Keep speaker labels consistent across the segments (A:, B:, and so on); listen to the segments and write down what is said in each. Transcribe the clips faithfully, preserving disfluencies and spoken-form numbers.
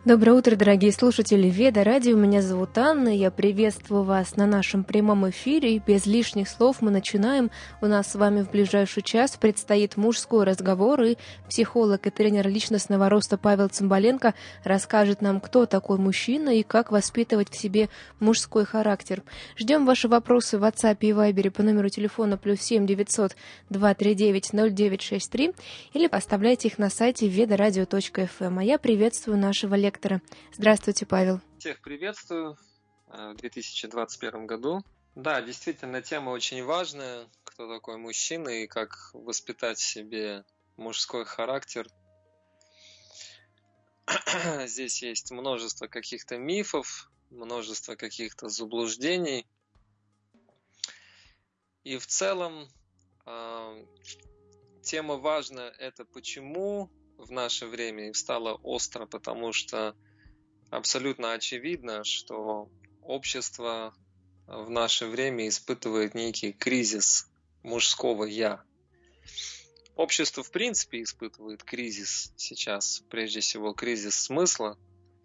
A: Доброе утро, дорогие слушатели Веда Радио. Меня зовут Анна. Я приветствую вас на нашем прямом эфире. И без лишних слов мы начинаем. У нас с вами в ближайший час предстоит мужской разговор, и психолог и тренер личностного роста Павел Цымбаленко расскажет нам, кто такой мужчина и как воспитывать в себе мужской характер. Ждем ваши вопросы в WhatsApp и Viber по номеру телефона плюс семь девятьсот два три девять ноль девять шесть три или оставляйте их на сайте веда радио точка эф эм. А я приветствую нашего лектора. Здравствуйте, Павел.
B: Всех приветствую в две тысячи двадцать первом году. Да, действительно, тема очень важная. Кто такой мужчина и как воспитать в себе мужской характер. Здесь есть множество каких-то мифов, множество каких-то заблуждений. И в целом тема важная, это почему в наше время стало остро, потому что абсолютно очевидно, что общество в наше время испытывает некий кризис мужского «я». Общество в принципе испытывает кризис сейчас, прежде всего кризис смысла,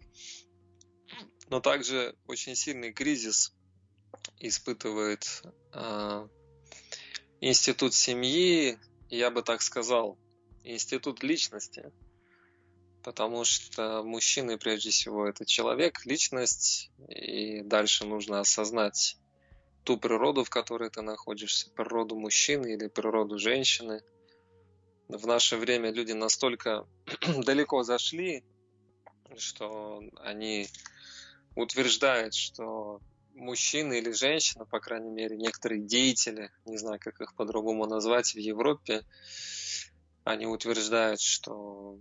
B: но также очень сильный кризис испытывает э, институт семьи, я бы так сказал, институт личности, потому что мужчина, прежде всего, это человек, личность, и дальше нужно осознать ту природу, в которой ты находишься, природу мужчины или природу женщины. В наше время люди настолько далеко зашли, что они утверждают, что мужчина или женщина, по крайней мере, некоторые деятели, не знаю, как их по-другому назвать, в Европе, они утверждают, что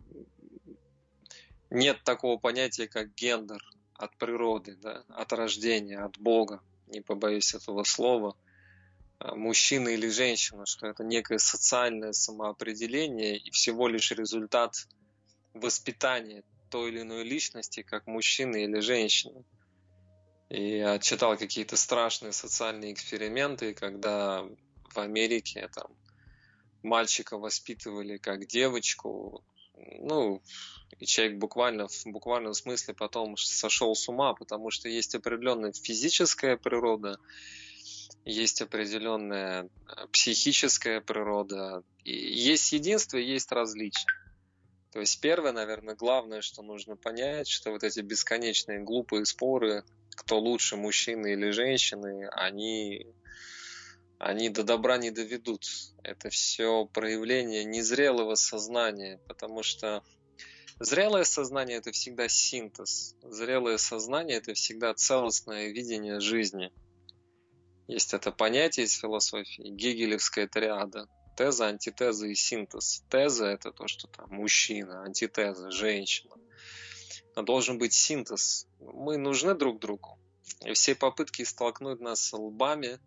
B: нет такого понятия, как гендер от природы, да, от рождения, от Бога, не побоюсь этого слова, мужчина или женщина, что это некое социальное самоопределение и всего лишь результат воспитания той или иной личности, как мужчины или женщины. И я читал какие-то страшные социальные эксперименты, когда в Америке там мальчика воспитывали как девочку, ну, и человек буквально в буквальном смысле потом сошел с ума, потому что есть определенная физическая природа, есть определенная психическая природа, и есть единство, и есть различия. То есть первое, наверное, главное, что нужно понять, что вот эти бесконечные глупые споры, кто лучше, мужчины или женщины, они, они до добра не доведут. Это все проявление незрелого сознания, потому что зрелое сознание – это всегда синтез. Зрелое сознание – это всегда целостное видение жизни. Есть это понятие из философии, гегелевская триада. Теза, антитеза и синтез. Теза – это то, что там мужчина, антитеза – женщина. Но должен быть синтез. Мы нужны друг другу. И все попытки столкнуть нас лбами,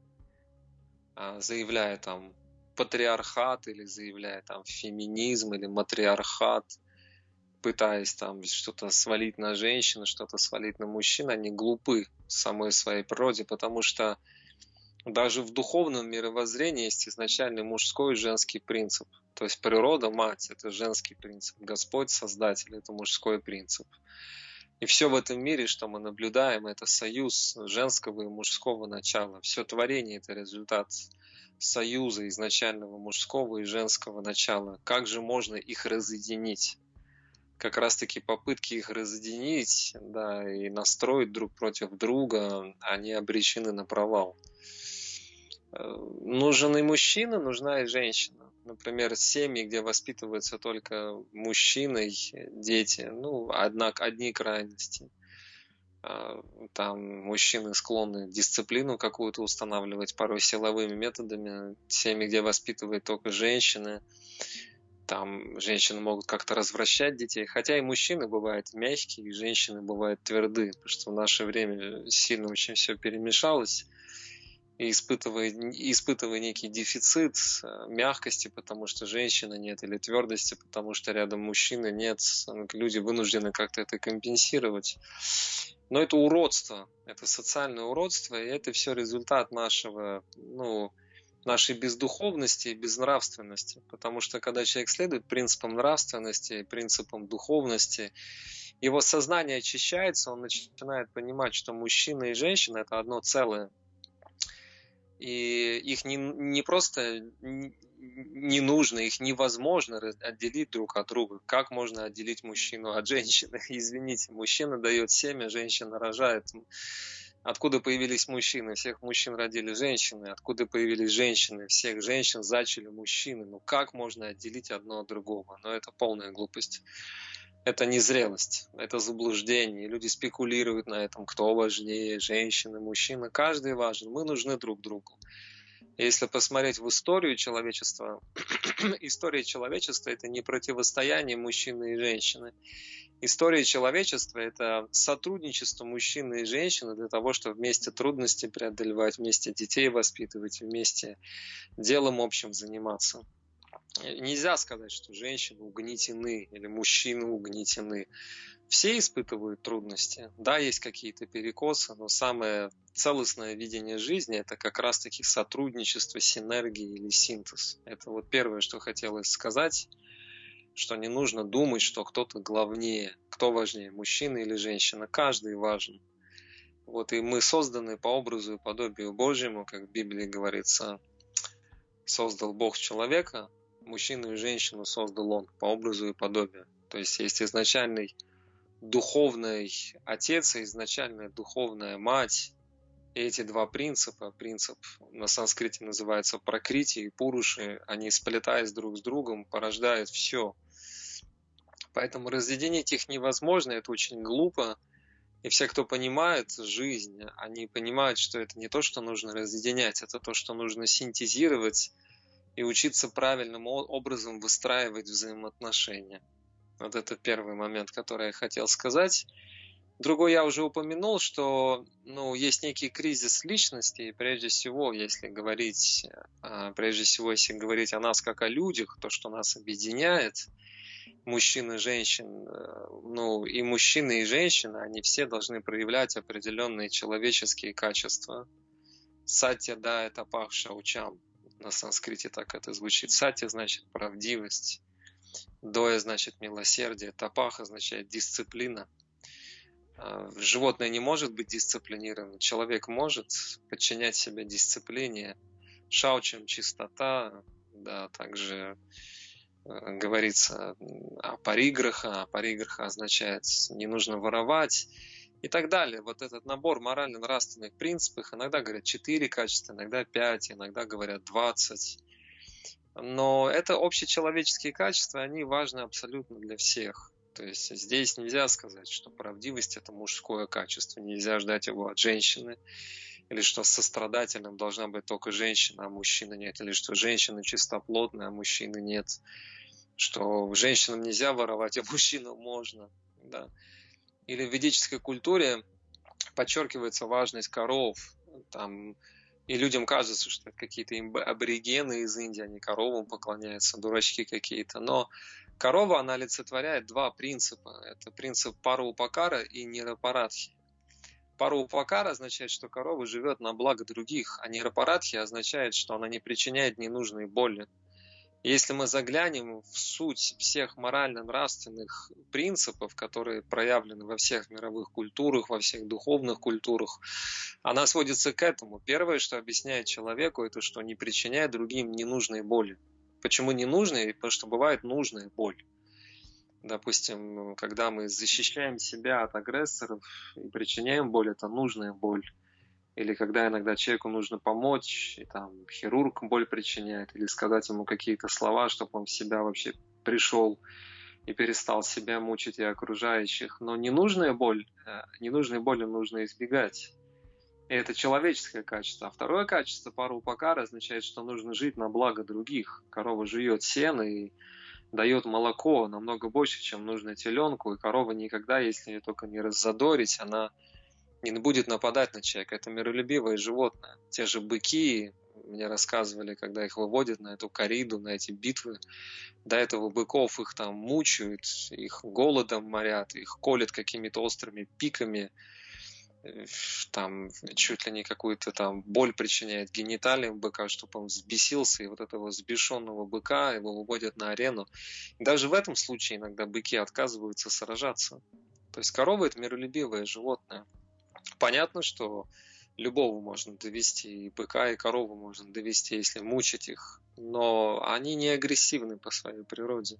B: заявляя там патриархат или заявляя там феминизм или матриархат, пытаясь там что-то свалить на женщину, что-то свалить на мужчин, они глупы в самой своей природе, потому что даже в духовном мировоззрении есть изначальный мужской и женский принцип. То есть природа, мать – это женский принцип, Господь, Создатель – это мужской принцип. И все в этом мире, что мы наблюдаем, это союз женского и мужского начала. Все творение – это результат союза изначального мужского и женского начала. Как же можно их разъединить? Как раз-таки попытки их разъединить, да, и настроить друг против друга, они обречены на провал. Нужен и мужчина, нужна и женщина. Например, семьи, где воспитываются только мужчины, дети, ну, однако одни крайности. Там мужчины склонны дисциплину какую-то устанавливать, порой силовыми методами. Семьи, где воспитывают только женщины, там женщины могут как-то развращать детей. Хотя и мужчины бывают мягкие, и женщины бывают твердые, потому что в наше время сильно очень все перемешалось. И испытывая, испытывая некий дефицит мягкости, потому что женщины нет, или твердости, потому что рядом мужчины нет, люди вынуждены как-то это компенсировать. Но это уродство, это социальное уродство, и это все результат нашего, ну, нашей бездуховности и безнравственности. Потому что когда человек следует принципам нравственности, принципам духовности, его сознание очищается, он начинает понимать, что мужчина и женщина – это одно целое. И их не, не просто не нужно, их невозможно отделить друг от друга. Как можно отделить мужчину от женщины? Извините, мужчина дает семя, женщина рожает. Откуда появились мужчины? Всех мужчин родили женщины. Откуда появились женщины? Всех женщин зачали мужчины. Ну как можно отделить одно от другого? Ну это полная глупость. Это незрелость, это заблуждение. Люди спекулируют на этом, кто важнее, женщина, мужчина. Каждый важен. Мы нужны друг другу. Если посмотреть в историю человечества, история человечества – это не противостояние мужчины и женщины. История человечества – это сотрудничество мужчины и женщины для того, чтобы вместе трудности преодолевать, вместе детей воспитывать, вместе делом общим заниматься. Нельзя сказать, что женщины угнетены или мужчины угнетены. Все испытывают трудности. Да, есть какие-то перекосы, но самое целостное видение жизни – это как раз-таки сотрудничество, синергия или синтез. Это вот первое, что хотелось сказать, что не нужно думать, что кто-то главнее, кто важнее, мужчина или женщина. Каждый важен. Вот и мы созданы по образу и подобию Божьему, как в Библии говорится, создал Бог человека, мужчину и женщину создал Он по образу и подобию. То есть есть изначальный духовный отец и изначальная духовная мать. И эти два принципа, принцип на санскрите называется пракрити и пуруши, они, сплетаясь друг с другом, порождают все. Поэтому разъединить их невозможно, это очень глупо. И все, кто понимает жизнь, они понимают, что это не то, что нужно разъединять, это то, что нужно синтезировать и учиться правильным образом выстраивать взаимоотношения. Вот это первый момент, который я хотел сказать. Другой я уже упомянул, что ну, есть некий кризис личности, и прежде всего, если говорить, прежде всего, если говорить о нас как о людях, то, что нас объединяет, мужчин и женщин, ну и мужчины и женщины, они все должны проявлять определенные человеческие качества. Сатья да это пах шаучам. На санскрите так это звучит. Сатья значит правдивость. Доя значит милосердие. Тапах означает дисциплина. Животное не может быть дисциплинированным. Человек может подчинять себя дисциплине. Шаучам чистота. Да, также говорится о париграха. Париграха означает не нужно воровать. И так далее. Вот этот набор морально-нравственных принципов, иногда говорят четыре качества, иногда пять, иногда говорят двадцать. Но это общечеловеческие качества, они важны абсолютно для всех. То есть здесь нельзя сказать, что правдивость – это мужское качество, нельзя ждать его от женщины, или что сострадательным должна быть только женщина, а мужчина нет, или что женщина чистоплотная, а мужчины нет, что женщинам нельзя воровать, а мужчинам можно. Да. Или в ведической культуре подчеркивается важность коров. Там, и людям кажется, что это какие-то аборигены из Индии, они коровам поклоняются, дурачки какие-то. Но корова, она олицетворяет два принципа. Это принцип параупакара и нирапарадхи. Параупакара означает, что корова живет на благо других, а нирапарадхи означает, что она не причиняет ненужной боли. Если мы заглянем в суть всех морально-нравственных принципов, которые проявлены во всех мировых культурах, во всех духовных культурах, она сводится к этому. Первое, что объясняет человеку, это что не причиняет другим ненужной боли. Почему ненужной? Потому что бывает нужная боль. Допустим, когда мы защищаем себя от агрессоров и причиняем боль, это нужная боль. Или когда иногда человеку нужно помочь, и там хирург боль причиняет, или сказать ему какие-то слова, чтобы он в себя вообще пришел и перестал себя мучить и окружающих. Но ненужная боль, ненужной боли нужно избегать. И это человеческое качество. А второе качество параупакара означает, что нужно жить на благо других. Корова жует сено и дает молоко намного больше, чем нужно теленку. И корова никогда, если ее только не раззадорить, она не будет нападать на человека. Это миролюбивое животное. Те же быки, мне рассказывали, когда их выводят на эту кориду, на эти битвы, до этого быков их там мучают, их голодом морят, их колят какими-то острыми пиками, там чуть ли не какую-то там боль причиняет гениталиям быка, чтобы он взбесился, и вот этого взбешенного быка его выводят на арену. И даже в этом случае иногда быки отказываются сражаться. То есть корова – это миролюбивое животное. Понятно, что любого можно довести, и быка, и корову можно довести, если мучить их, но они не агрессивны по своей природе.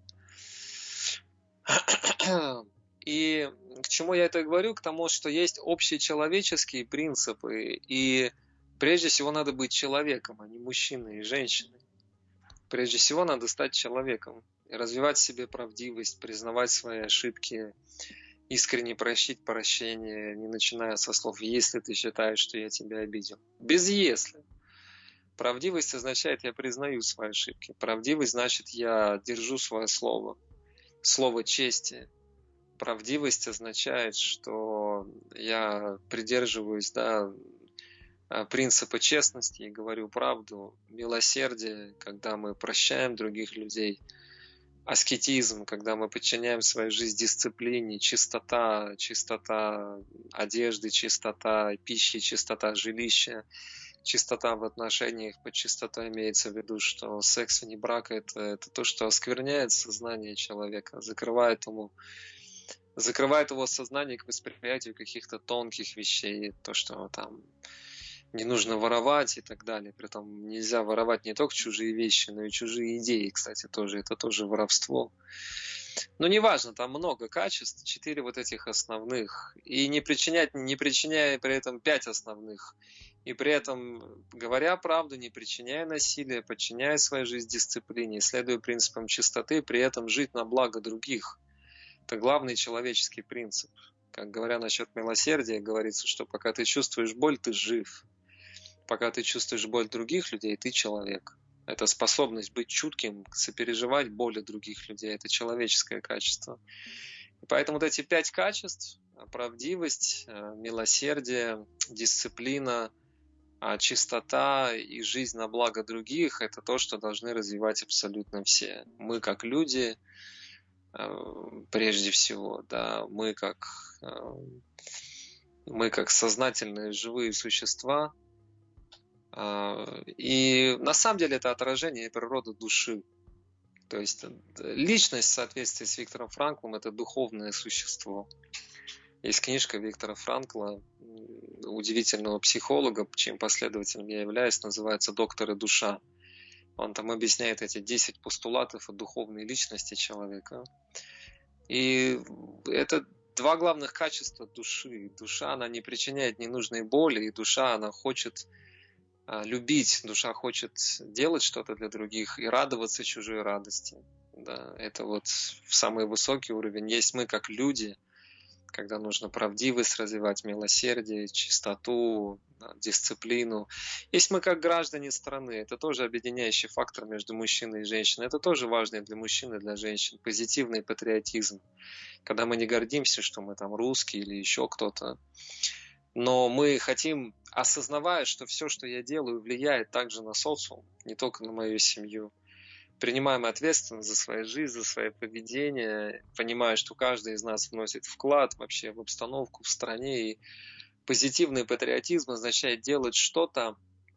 B: И к чему я это говорю? К тому, что есть общечеловеческие принципы, и прежде всего надо быть человеком, а не мужчиной и женщиной. Прежде всего надо стать человеком, и развивать в себе правдивость, признавать свои ошибки, искренне просить прощения, не начиная со слов «если ты считаешь, что я тебя обидел». Без «если». Правдивость означает «я признаю свои ошибки». Правдивость значит «я держу свое слово». Слово чести. Правдивость означает, что я придерживаюсь, да, принципа честности и говорю правду. Милосердие, когда мы прощаем других людей. Аскетизм, когда мы подчиняем свою жизнь дисциплине. Чистота, чистота одежды, чистота пищи, чистота жилища. Чистота в отношениях. Под чистотой имеется в виду, что секс вне брака это, это то, что оскверняет сознание человека, закрывает ему, закрывает его сознание к восприятию каких-то тонких вещей, то, что там не нужно воровать и так далее. Притом нельзя воровать не только чужие вещи, но и чужие идеи, кстати, тоже. Это тоже воровство. Но неважно, там много качеств, четыре вот этих основных. И не причинять, не причиняя при этом пять основных. И при этом, говоря правду, не причиняя насилия, подчиняя свою жизнь дисциплине, следуя принципам чистоты, при этом жить на благо других. Это главный человеческий принцип. Как говоря насчет милосердия, говорится, что пока ты чувствуешь боль, ты жив. Пока ты чувствуешь боль других людей, ты человек. Это способность быть чутким, сопереживать боли других людей. Это человеческое качество. И поэтому вот эти пять качеств – правдивость, милосердие, дисциплина, чистота и жизнь на благо других – это то, что должны развивать абсолютно все. Мы как люди, прежде всего, да, мы как, мы как сознательные живые существа. И на самом деле это отражение природы души. То есть личность в соответствии с Виктором Франклом – это духовное существо. Есть книжка Виктора Франкла, удивительного психолога, чьим последователем я являюсь, называется «Доктор и душа». Он там объясняет эти десять постулатов о духовной личности человека. И это два главных качества души. Душа, она не причиняет ненужной боли, и душа, она хочет любить, душа хочет делать что-то для других и радоваться чужой радости. Да, это вот самый высокий уровень. Есть мы как люди, когда нужно правдивость развивать, милосердие, чистоту, дисциплину. Есть мы как граждане страны. Это тоже объединяющий фактор между мужчиной и женщиной. Это тоже важно для мужчин и для женщин. Позитивный патриотизм. Когда мы не гордимся, что мы там русские или еще кто-то. Но мы хотим, осознавая, что все, что я делаю, влияет также на социум, не только на мою семью. Принимаем ответственность за свою жизнь, за свое поведение, понимая, что каждый из нас вносит вклад вообще в обстановку в стране. И позитивный патриотизм означает делать что-то,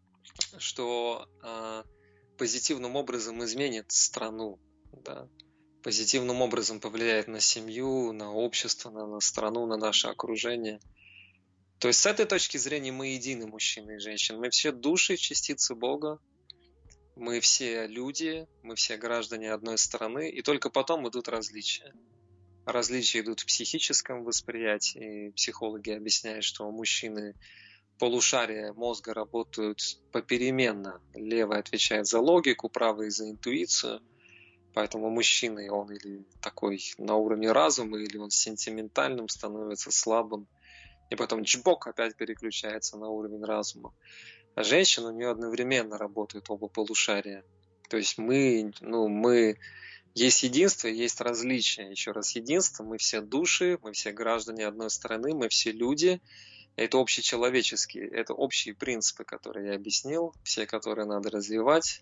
B: что э, позитивным образом изменит страну, да? Позитивным образом повлияет на семью, на общество, на, на страну, на наше окружение. То есть с этой точки зрения мы едины, мужчины и женщины. Мы все души, частицы Бога. Мы все люди, мы все граждане одной страны, и только потом идут различия. Различия идут в психическом восприятии. Психологи объясняют, что у мужчины полушария мозга работают попеременно. Левый отвечает за логику, правый за интуицию. Поэтому мужчина, он или такой на уровне разума, или он сентиментальным становится, слабым. И потом чбок опять переключается на уровень разума. А женщина, у нее одновременно работают оба полушария. То есть мы, ну, мы, есть единство, есть различие. Еще раз, единство, мы все души, мы все граждане одной страны, мы все люди. Это общечеловеческие, это общие принципы, которые я объяснил, все, которые надо развивать.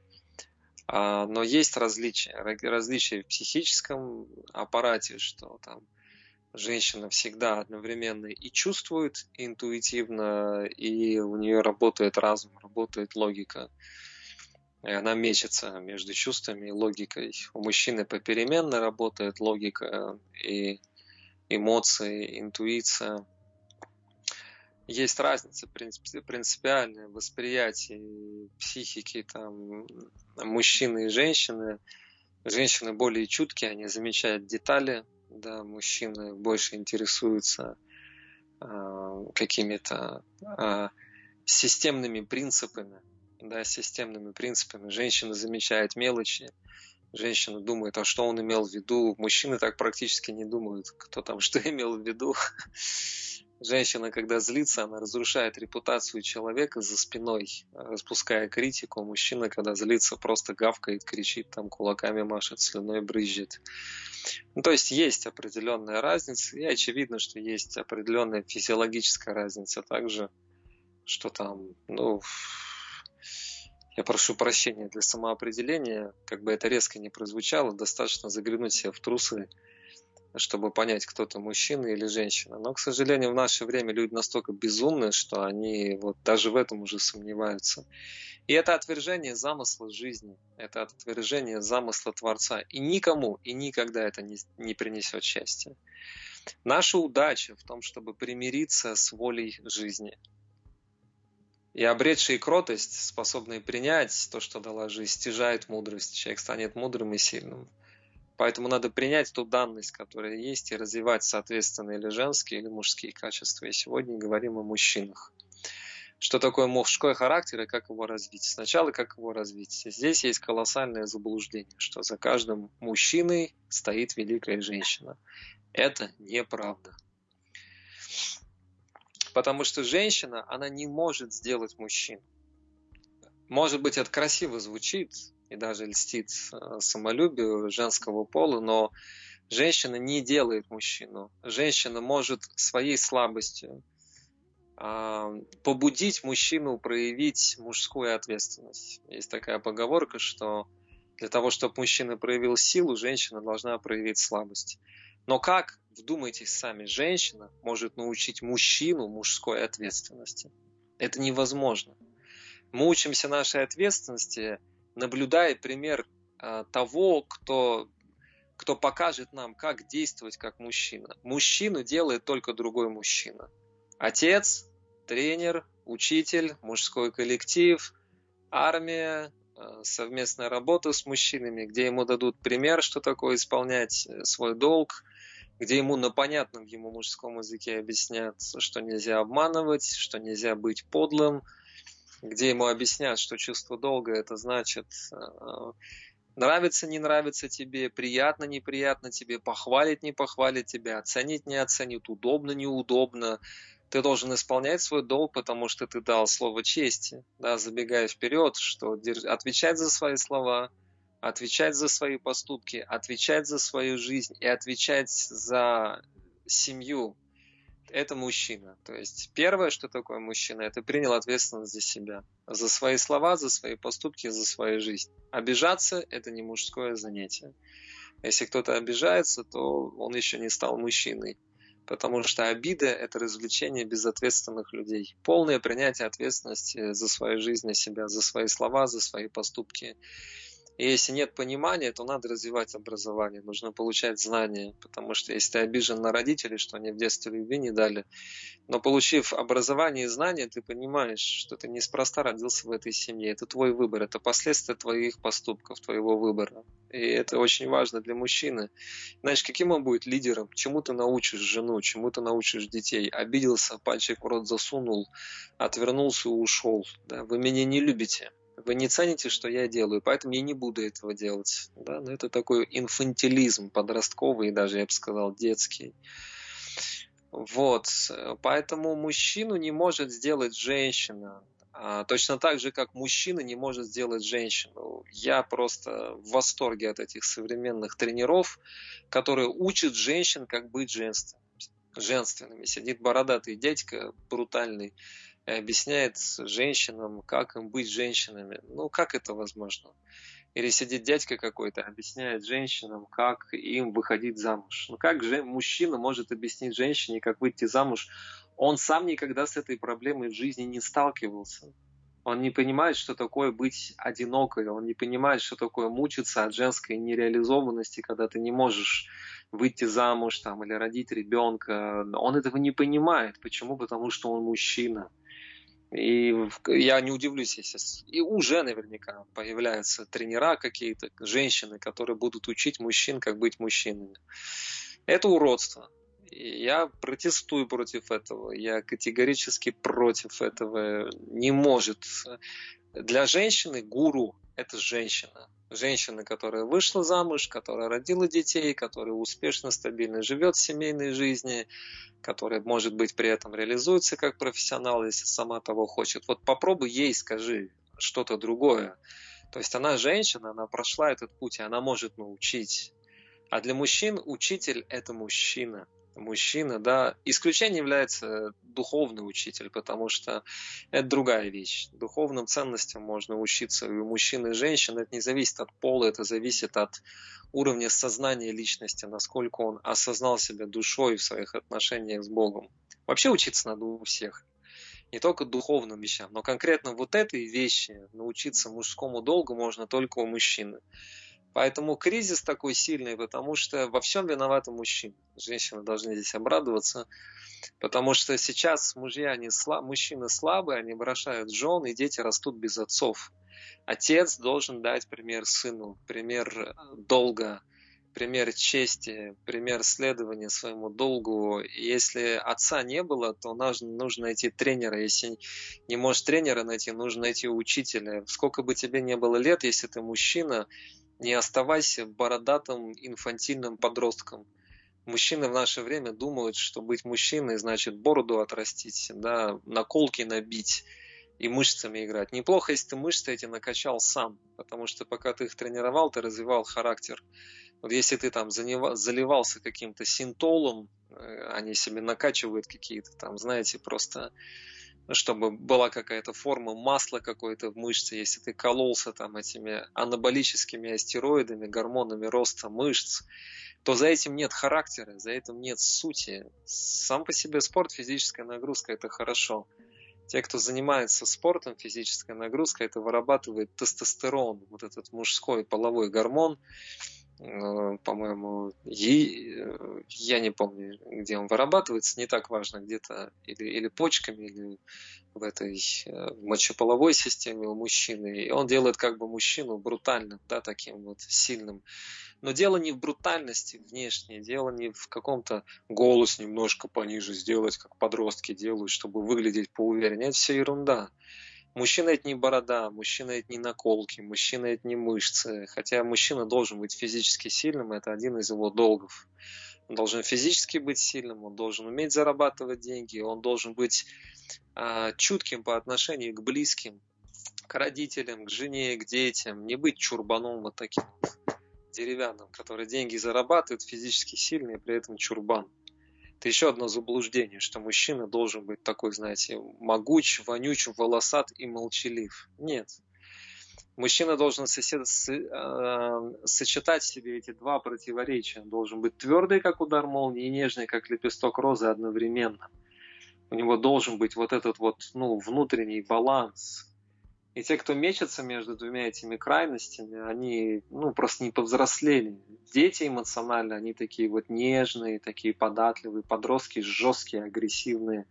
B: Но есть различия. Различия в психическом аппарате, что там женщина всегда одновременно и чувствует интуитивно, и у нее работает разум, работает логика. И она мечется между чувствами и логикой. У мужчины попеременно работает логика и эмоции, интуиция. Есть разница принципиальная в восприятии психики там, мужчины и женщины. Женщины более чуткие, они замечают детали, да, мужчины больше интересуются э, какими-то э, системными принципами, да, системными принципами. Женщина замечает мелочи, женщина думает, а что он имел в виду. Мужчины так практически не думают, кто там что имел в виду. Женщина, когда злится, она разрушает репутацию человека за спиной, распуская критику. Мужчина, когда злится, просто гавкает, кричит, там кулаками машет, слюной брызжет. Ну, то есть есть определенная разница, и очевидно, что есть определенная физиологическая разница также, что там, ну, я прошу прощения для самоопределения, как бы это резко не прозвучало, достаточно заглянуть себе в трусы, чтобы понять, кто-то мужчина или женщина. Но, к сожалению, в наше время люди настолько безумны, что они вот даже в этом уже сомневаются. И это отвержение замысла жизни, это отвержение замысла Творца. И никому и никогда это не, не принесет счастья. Наша удача в том, чтобы примириться с волей жизни. И обретшие кротость, способные принять то, что дала жизнь, стяжает мудрость. Человек станет мудрым и сильным. Поэтому надо принять ту данность, которая есть, и развивать, соответственно, или женские, или мужские качества. И сегодня говорим о мужчинах. Что такое мужской характер и как его развить? Сначала, как его развить? Здесь есть колоссальное заблуждение, что за каждым мужчиной стоит великая женщина. Это неправда. Потому что женщина, она не может сделать мужчину. Может быть, это красиво звучит, и даже льстит самолюбию женского пола, но женщина не делает мужчину. Женщина может своей слабостью побудить мужчину проявить мужскую ответственность. Есть такая поговорка, что для того, чтобы мужчина проявил силу, женщина должна проявить слабость. Но как, вдумайтесь сами, женщина может научить мужчину мужской ответственности? Это невозможно. Мы учимся нашей ответственности, наблюдая пример э, того, кто, кто покажет нам, как действовать как мужчина. Мужчину делает только другой мужчина. Отец, тренер, учитель, мужской коллектив, армия, э, совместная работа с мужчинами, где ему дадут пример, что такое исполнять свой долг, где ему на понятном ему мужском языке объяснят, что нельзя обманывать, что нельзя быть подлым, где ему объяснят, что чувство долга это значит э, нравится, не нравится тебе, приятно, неприятно тебе, похвалить, не похвалить тебя, оценить, не оценить, удобно, неудобно. Ты должен исполнять свой долг, потому что ты дал слово чести, да, забегая вперед, что держ... отвечать за свои слова, отвечать за свои поступки, отвечать за свою жизнь и отвечать за семью. Это мужчина. То есть первое, что такое мужчина, это принял ответственность за себя. За свои слова, за свои поступки, за свою жизнь. Обижаться – это не мужское занятие. Если кто-то обижается, то он еще не стал мужчиной. Потому что обида – это развлечение безответственных людей. Полное принятие ответственности за свою жизнь на себя, за свои слова, за свои поступки. И если нет понимания, то надо развивать образование, нужно получать знания, потому что если ты обижен на родителей, что они в детстве любви не дали, но получив образование и знания, ты понимаешь, что ты неспроста родился в этой семье, это твой выбор, это последствия твоих поступков, твоего выбора. И это очень важно для мужчины. Знаешь, каким он будет лидером, чему ты научишь жену, чему ты научишь детей, обиделся, пальчик в рот засунул, отвернулся и ушел, да? Вы меня не любите. Вы не цените, что я делаю, поэтому я не буду этого делать. Да? Но это такой инфантилизм подростковый, даже я бы сказал, детский. Вот. Поэтому мужчину не может сделать женщина. А точно так же, как мужчина не может сделать женщину. Я просто в восторге от этих современных тренеров, которые учат женщин, как быть женственными. женственными. Сидит бородатый дядька, брутальный, и объясняет женщинам, как им быть женщинами. Ну, как это возможно? Или сидит дядька какой-то, объясняет женщинам, как им выходить замуж. Ну, как же мужчина может объяснить женщине, как выйти замуж? Он сам никогда с этой проблемой в жизни не сталкивался. Он не понимает, что такое быть одинокой, он не понимает, что такое мучиться от женской нереализованности, когда ты не можешь выйти замуж там, или родить ребенка. Он этого не понимает. Почему? Потому что он мужчина. И я не удивлюсь, если и уже наверняка появляются тренера какие-то, женщины, которые будут учить мужчин, как быть мужчинами. Это уродство. И я протестую против этого. Я категорически против этого. Не может. Для женщины гуру – это женщина. Женщина, которая вышла замуж, которая родила детей, которая успешно, стабильно живет в семейной жизни, которая, может быть, при этом реализуется как профессионал, если сама того хочет. Вот попробуй ей скажи что-то другое. То есть она женщина, она прошла этот путь, и она может научить. А для мужчин учитель – это мужчина. Мужчина, да. Исключением является духовный учитель, потому что это другая вещь. Духовным ценностям можно учиться и у мужчин, и женщин. Это не зависит от пола, это зависит от уровня сознания личности, насколько он осознал себя душой в своих отношениях с Богом. Вообще учиться надо у всех. Не только духовным вещам, но конкретно вот этой вещи научиться мужскому долгу можно только у мужчины. Поэтому кризис такой сильный, потому что во всем виноваты мужчины. Женщины должны здесь обрадоваться, потому что сейчас мужья, они слаб, мужчины слабые, они бросают жен, и дети растут без отцов. Отец должен дать пример сыну, пример долга, пример чести, пример следования своему долгу. И если отца не было, то нужно найти тренера. Если не можешь тренера найти, нужно найти учителя. Сколько бы тебе ни было лет, если ты мужчина, не оставайся бородатым инфантильным подростком. Мужчины в наше время думают, что быть мужчиной значит бороду отрастить, да, наколки набить и мышцами играть. Неплохо, если ты мышцы эти накачал сам, потому что пока ты их тренировал, ты развивал характер. Вот если ты там заливался каким-то синтолом, они себе накачивают какие-то там, знаете, просто чтобы была какая-то форма, масло какое-то в мышце, если ты кололся там этими анаболическими астероидами, гормонами роста мышц, то за этим нет характера, за этим нет сути. Сам по себе спорт, физическая нагрузка – это хорошо. Те, кто занимается спортом, физической нагрузкой, это вырабатывает тестостерон, вот этот мужской половой гормон, по-моему, я не помню, где он вырабатывается, не так важно, где-то или, или почками, или в этой мочеполовой системе у мужчины. И он делает как бы мужчину брутальным, да, таким вот сильным. Но дело не в брутальности внешней, дело не в каком-то голос немножко пониже сделать, как подростки делают, чтобы выглядеть поувереннее. Это все ерунда. Мужчина – это не борода, мужчина – это не наколки, мужчина – это не мышцы. Хотя мужчина должен быть физически сильным, это один из его долгов. Он должен физически быть сильным, он должен уметь зарабатывать деньги, он должен быть а, чутким по отношению к близким, к родителям, к жене, к детям. Не быть чурбаном вот таким деревянным, который деньги зарабатывает, физически сильный, и при этом чурбан. Это еще одно заблуждение, что мужчина должен быть такой, знаете, могуч, вонюч, волосат и молчалив. Нет. Мужчина должен сосед... сочетать в себе эти два противоречия. Он должен быть твердый, как удар молнии, и нежный, как лепесток розы одновременно. У него должен быть вот этот вот, ну, внутренний баланс. И те, кто мечется между двумя этими крайностями, они, ну, просто не повзрослели. Дети эмоционально, они такие вот нежные, такие податливые, подростки жесткие, агрессивные.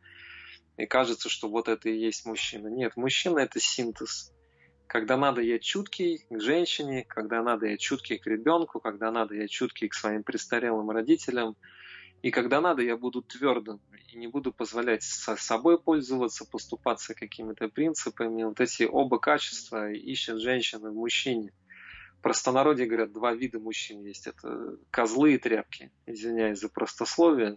B: И кажется, что вот это и есть мужчина. Нет, мужчина – это синтез. Когда надо, я чуткий к женщине, когда надо, я чуткий к ребенку, когда надо, я чуткий к своим престарелым родителям. И когда надо, я буду твердым и не буду позволять со собой пользоваться, поступаться какими-то принципами. Вот эти оба качества ищет женщина в мужчине. В простонародье говорят, два вида мужчин есть. Это козлы и тряпки. Извиняюсь за простословие.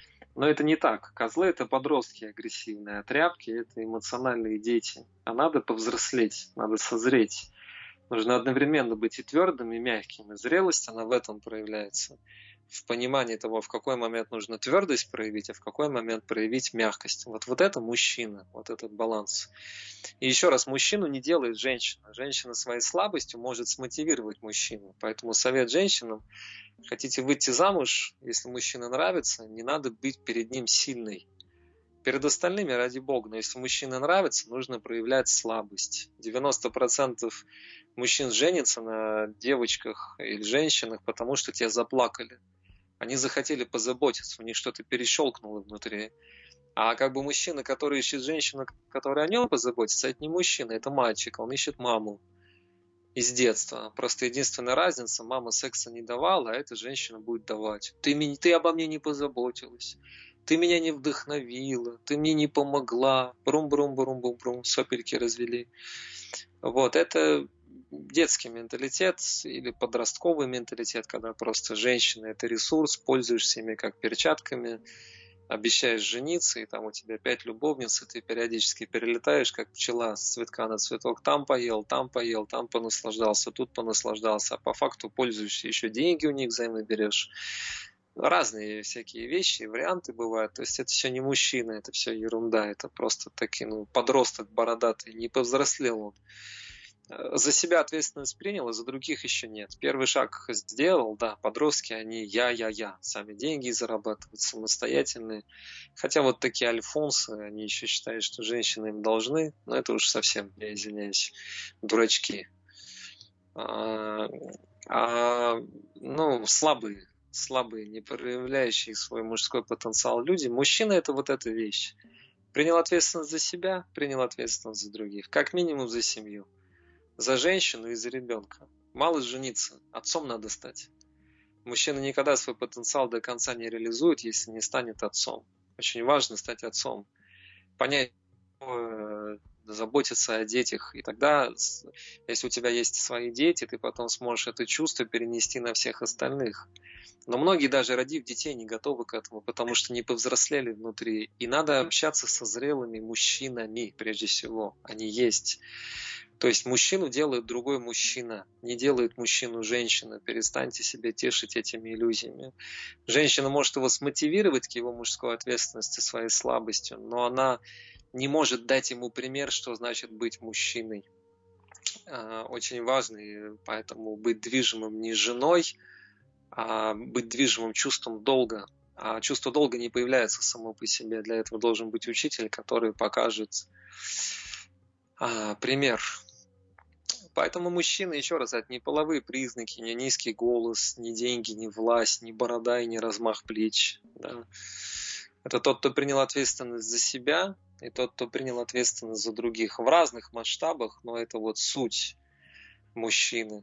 B: Но это не так. Козлы – это подростки агрессивные, а тряпки – это эмоциональные дети. А надо повзрослеть, надо созреть. Нужно одновременно быть и твердым, и мягким. И зрелость, она в этом проявляется. В понимании того, в какой момент нужно твердость проявить, а в какой момент проявить мягкость. Вот, вот это мужчина, вот этот баланс. И еще раз, мужчину не делает женщина. Женщина своей слабостью может смотивировать мужчину. Поэтому совет женщинам: хотите выйти замуж, если мужчина нравится, не надо быть перед ним сильной. Перед остальными, ради бога, но если мужчине нравится, нужно проявлять слабость. девяносто процентов мужчин женятся на девочках или женщинах, потому что те заплакали. Они захотели позаботиться, у них что-то перещелкнуло внутри. А как бы мужчина, который ищет женщину, которая о нем позаботится, это не мужчина, это мальчик, он ищет маму из детства. Просто единственная разница, мама секса не давала, а эта женщина будет давать. Ты, ты обо мне не позаботилась, ты меня не вдохновила, ты мне не помогла. Брум-брум-брум-брум-брум, сопельки развели. Вот, это детский менталитет или подростковый менталитет, когда просто женщина – это ресурс, пользуешься ими как перчатками, обещаешь жениться, и там у тебя пять любовниц, и ты периодически перелетаешь, как пчела с цветка на цветок. Там поел, там поел, там понаслаждался, тут понаслаждался. А по факту пользуешься, еще деньги у них взаймы берешь. Разные всякие вещи, варианты бывают. То есть это все не мужчина, это все ерунда. Это просто такие, ну, подросток бородатый, не повзрослел он. За себя ответственность принял, а за других еще нет. Первый шаг сделал, да, подростки, они я-я-я, сами деньги зарабатывают, самостоятельные. Хотя вот такие альфонсы, они еще считают, что женщины им должны, но это уж совсем, я извиняюсь, дурачки. А, а, ну, слабые, слабые, не проявляющие свой мужской потенциал люди. Мужчина – это вот эта вещь. Принял ответственность за себя, принял ответственность за других. Как минимум за семью. За женщину и за ребенка. Мало жениться, отцом надо стать. Мужчина никогда свой потенциал до конца не реализует, если не станет отцом. Очень важно стать отцом. Понять, заботиться о детях. И тогда, если у тебя есть свои дети, ты потом сможешь это чувство перенести на всех остальных. Но многие, даже родив детей, не готовы к этому, потому что не повзрослели внутри. И надо общаться со зрелыми мужчинами, прежде всего. Они есть. То есть мужчину делает другой мужчина, не делает мужчину женщина. Перестаньте себя тешить этими иллюзиями. Женщина может его смотивировать к его мужской ответственности своей слабостью, но она не может дать ему пример, что значит быть мужчиной. Очень важно, и поэтому быть движимым не женой, а быть движимым чувством долга. А чувство долга не появляется само по себе. Для этого должен быть учитель, который покажет а, пример. Поэтому мужчина, еще раз, это не половые признаки, не низкий голос, не деньги, не власть, не борода и не размах плеч. Да. Это тот, кто принял ответственность за себя, и тот, кто принял ответственность за других. В разных масштабах, но это вот суть мужчины.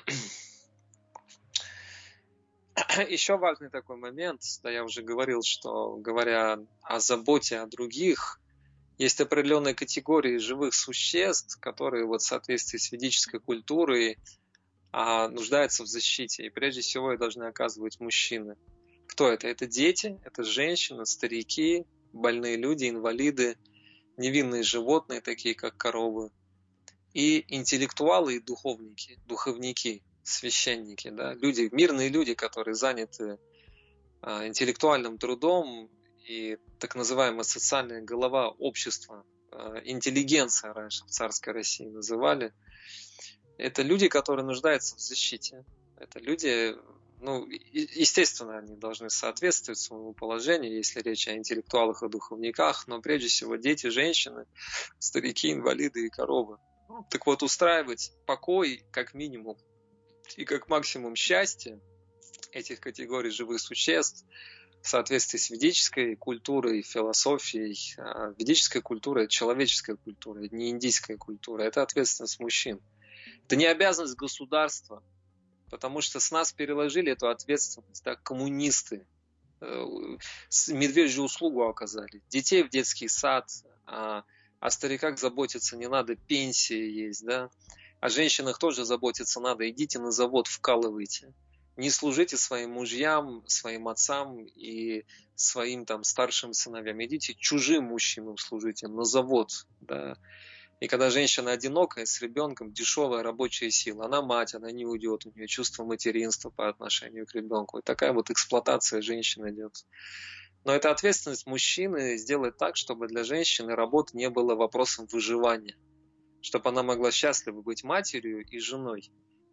B: Еще важный такой момент, да, я уже говорил, что говоря о заботе о других, есть определенные категории живых существ, которые вот в соответствии с ведической культурой а, нуждаются в защите. И прежде всего их должны оказывать мужчины. Кто это? Это дети, это женщины, старики, больные люди, инвалиды, невинные животные, такие как коровы, и интеллектуалы и духовники, духовники, священники, да? Люди, мирные люди, которые заняты а, интеллектуальным трудом, и так называемая социальная голова общества, интеллигенция раньше в царской России называли, это люди, которые нуждаются в защите. Это люди, ну, естественно, они должны соответствовать своему положению, если речь о интеллектуалах и духовниках, но прежде всего дети, женщины, старики, инвалиды и коровы. Так вот, устраивать покой как минимум и как максимум счастье этих категорий живых существ в соответствии с ведической культурой, философией. Ведическая культура – это человеческая культура, это не индийская культура, это ответственность мужчин. Это не обязанность государства, потому что с нас переложили эту ответственность, да, коммунисты, медвежью услугу оказали. Детей в детский сад, а о стариках заботиться не надо, пенсии есть, да. О женщинах тоже заботиться надо, идите на завод, вкалывайте. Не служите своим мужьям, своим отцам и своим там старшим сыновьям. Идите чужим мужчинам служите на завод. Да. И когда женщина одинокая, с ребенком, дешевая рабочая сила, она мать, она не уйдет, у нее чувство материнства по отношению к ребенку. И такая вот эксплуатация женщин идет. Но это ответственность мужчины сделать так, чтобы для женщины работа не была вопросом выживания. Чтобы она могла счастливо быть матерью и женой.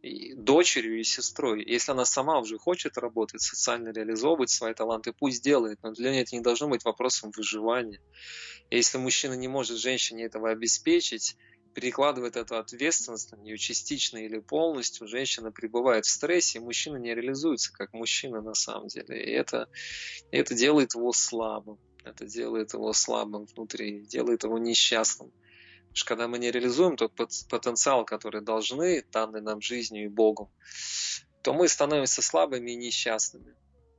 B: и дочерью и сестрой. Если она сама уже хочет работать, социально реализовывать свои таланты, пусть делает, но для нее это не должно быть вопросом выживания. И если мужчина не может женщине этого обеспечить, перекладывает эту ответственность на нее частично или полностью, женщина пребывает в стрессе, и мужчина не реализуется как мужчина на самом деле. И это, это делает его слабым. Это делает его слабым внутри, делает его несчастным. Потому что когда мы не реализуем тот потенциал, который должны, данный нам жизнью и Богом, то мы становимся слабыми и несчастными.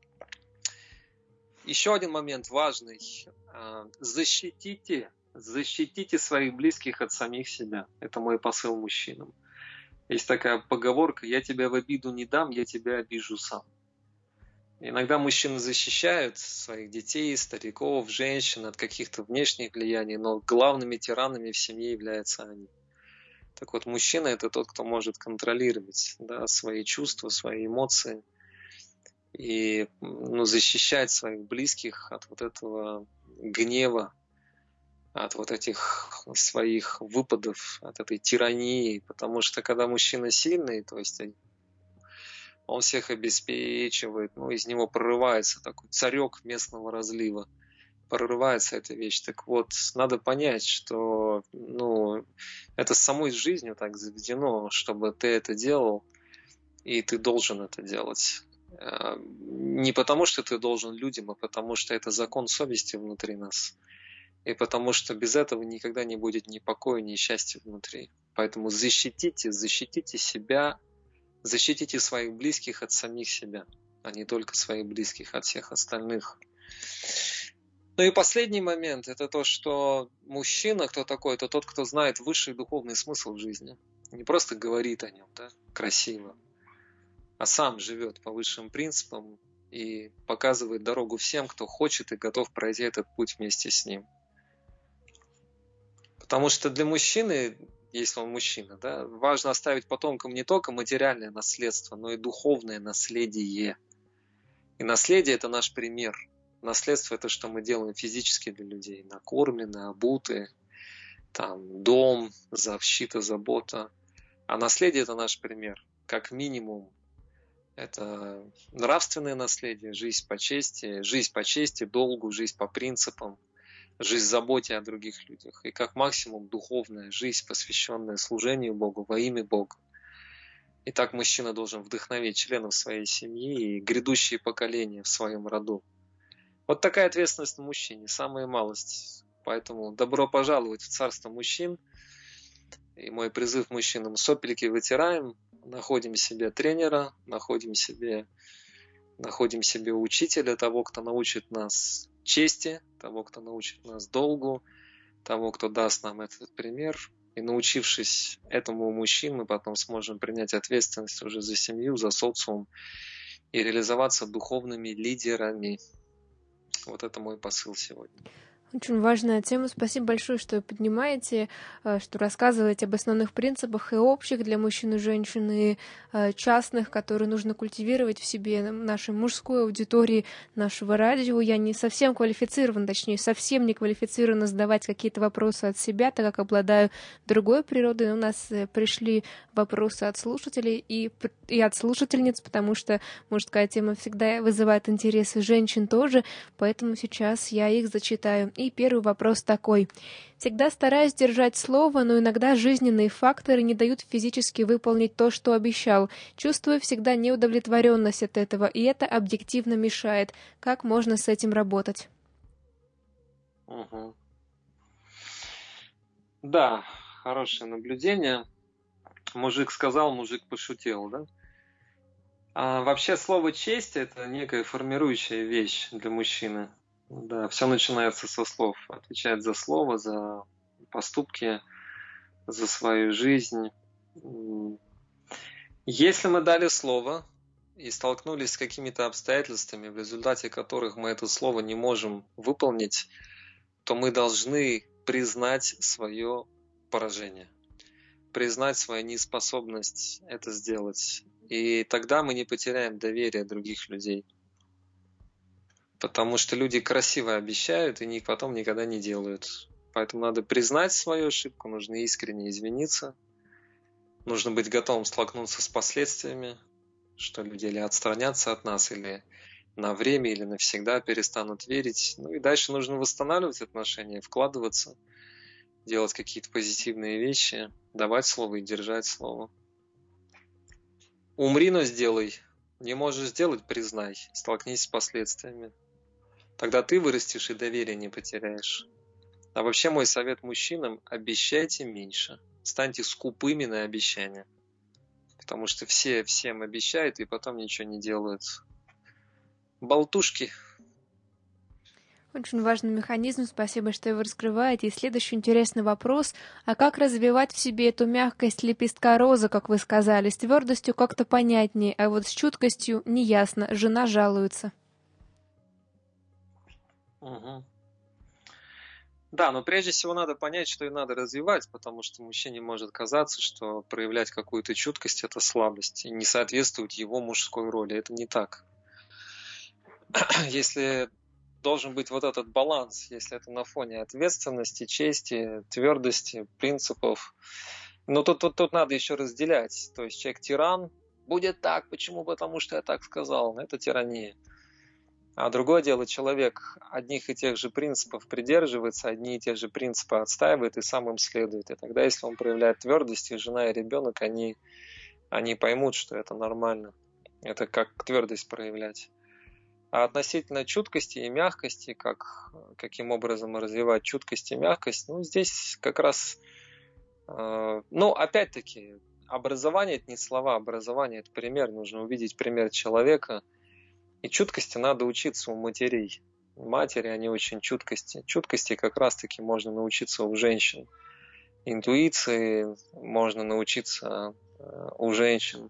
B: Еще один момент важный. Защитите, защитите своих близких от самих себя. Это мой посыл мужчинам. Есть такая поговорка: «Я тебя в обиду не дам, я тебя обижу сам». Иногда мужчины защищают своих детей, стариков, женщин от каких-то внешних влияний, но главными тиранами в семье являются они. Так вот, мужчина – это тот, кто может контролировать, да, свои чувства, свои эмоции и, ну, защищать своих близких от вот этого гнева, от вот этих своих выпадов, от этой тирании. Потому что когда мужчина сильный, то есть он всех обеспечивает, ну, из него прорывается такой царек местного разлива, прорывается эта вещь. Так вот, надо понять, что, ну, это самой жизнью так заведено, чтобы ты это делал, и ты должен это делать. Не потому, что ты должен людям, а потому, что это закон совести внутри нас. И потому, что без этого никогда не будет ни покоя, ни счастья внутри. Поэтому защитите, защитите себя, защитите своих близких от самих себя, а не только своих близких от всех остальных. Ну и последний момент – это то, что мужчина, кто такой, это тот, кто знает высший духовный смысл в жизни. Не просто говорит о нем, да, красиво, а сам живет по высшим принципам и показывает дорогу всем, кто хочет и готов пройти этот путь вместе с ним. Потому что для мужчины, если он мужчина, да, важно оставить потомкам не только материальное наследство, но и духовное наследие. И наследие – это наш пример. Наследство – это что мы делаем физически для людей. Накормлены, обуты, там, дом, защита, забота. А наследие – это наш пример. Как минимум, это нравственное наследие, жизнь по чести, жизнь по чести, долгу, жизнь по принципам, жизнь в заботе о других людях. И как максимум духовная жизнь, посвященная служению Богу во имя Бога. И так мужчина должен вдохновить членов своей семьи и грядущие поколения в своем роду. Вот такая ответственность на мужчине, самая малость. Поэтому добро пожаловать в царство мужчин. И мой призыв мужчинам: сопельки вытираем, находим себе тренера, находим себе, находим себе учителя, того, кто научит нас чести, того, кто научит нас долгу, того, кто даст нам этот пример. И научившись этому у мужчин, мы потом сможем принять ответственность уже за семью, за социум и реализоваться духовными лидерами. Вот это мой посыл сегодня.
A: Очень важная тема. Спасибо большое, что вы поднимаете, что рассказываете об основных принципах и общих для мужчин и женщин, и частных, которые нужно культивировать в себе, нашей мужской аудитории нашего радио. Я не совсем квалифицирована, точнее, совсем не квалифицирована задавать какие-то вопросы от себя, так как обладаю другой природой. Но у нас пришли вопросы от слушателей и, и от слушательниц, потому что мужская тема всегда вызывает интересы женщин тоже, поэтому сейчас я их зачитаю. И первый вопрос такой. Всегда стараюсь держать слово, но иногда жизненные факторы не дают физически выполнить то, что обещал. Чувствую всегда неудовлетворенность от этого, и это объективно мешает. Как можно с этим работать?
B: Угу. Да, хорошее наблюдение. Мужик сказал, мужик пошутил, да? А вообще слово «честь» — это некая формирующая вещь для мужчины. Да, все начинается со слов. Отвечает за слово, за поступки, за свою жизнь. Если мы дали слово и столкнулись с какими-то обстоятельствами, в результате которых мы это слово не можем выполнить, то мы должны признать свое поражение, признать свою неспособность это сделать. И тогда мы не потеряем доверие других людей. Потому что люди красиво обещают и потом никогда не делают. Поэтому надо признать свою ошибку, нужно искренне извиниться, нужно быть готовым столкнуться с последствиями, что люди или отстранятся от нас, или на время, или навсегда перестанут верить. Ну и дальше нужно восстанавливать отношения, вкладываться, делать какие-то позитивные вещи, давать слово и держать слово. Умри, но сделай. Не можешь сделать — признай. Столкнись с последствиями. Тогда ты вырастешь и доверие не потеряешь. А вообще мой совет мужчинам: обещайте меньше. Станьте скупыми на обещания. Потому что все всем обещают и потом ничего не делают. Болтушки.
A: Очень важный механизм, спасибо, что его раскрываете. И следующий интересный вопрос: а как развивать в себе эту мягкость лепестка розы, как вы сказали? С твердостью как-то понятнее, а вот с чуткостью неясно. Жена жалуется.
B: Угу. Да, но прежде всего надо понять, что и надо развивать, потому что мужчине может казаться, что проявлять какую-то чуткость — это слабость, и не соответствует его мужской роли. Это не так. Если должен быть вот этот баланс, если это на фоне ответственности, чести, твердости, принципов. Но тут, тут, тут надо еще разделять. То есть человек тиран, будет так, почему? Потому что я так сказал. Это тирания. А другое дело, человек одних и тех же принципов придерживается, одни и те же принципы отстаивает и сам им следует. И тогда, если он проявляет твердость, и жена, и ребенок, они, они поймут, что это нормально. Это как твердость проявлять. А относительно чуткости и мягкости, как, каким образом развивать чуткость и мягкость, ну, здесь как раз, э, ну, опять-таки, образование — это не слова, образование — это пример, нужно увидеть пример человека, и чуткости надо учиться у матерей. Матери, они очень чуткости. Чуткости как раз-таки можно научиться у женщин. Интуиции можно научиться э, у женщин.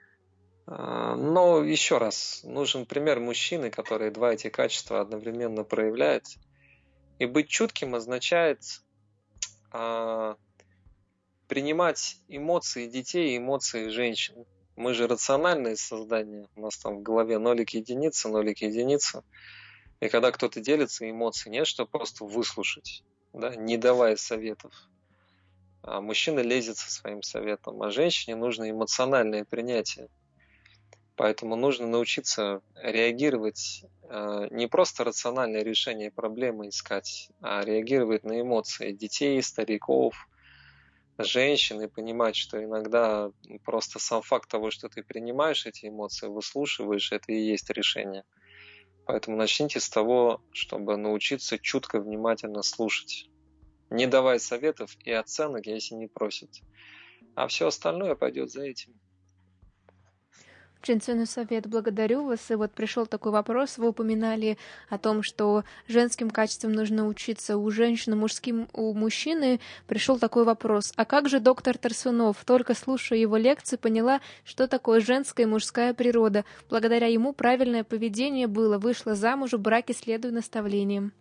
B: Но еще раз, нужен пример мужчины, который два эти качества одновременно проявляет. И быть чутким означает а, принимать эмоции детей и эмоции женщин. Мы же рациональные создания, у нас там в голове нолик единица, нолик единица. И когда кто-то делится эмоциями, нет, что просто выслушать, да, не давая советов. А мужчина лезет со своим советом, а женщине нужно эмоциональное принятие. Поэтому нужно научиться реагировать, не просто рациональное решение проблемы искать, а реагировать на эмоции детей, стариков, женщин, и понимать, что иногда просто сам факт того, что ты принимаешь эти эмоции, выслушиваешь, это и есть решение. Поэтому начните с того, чтобы научиться чутко, внимательно слушать, не давая советов и оценок, если не просят. А все остальное пойдет за этим.
A: Очень ценный совет, благодарю вас. И вот пришел такой вопрос, вы упоминали о том, что женским качествам нужно учиться у женщин, мужским у мужчины. Пришел такой вопрос: а как же доктор Тарсунов? Только слушая его лекции, поняла, что такое женская и мужская природа. Благодаря ему правильное поведение было, вышла замуж, в браке следуя наставлениям.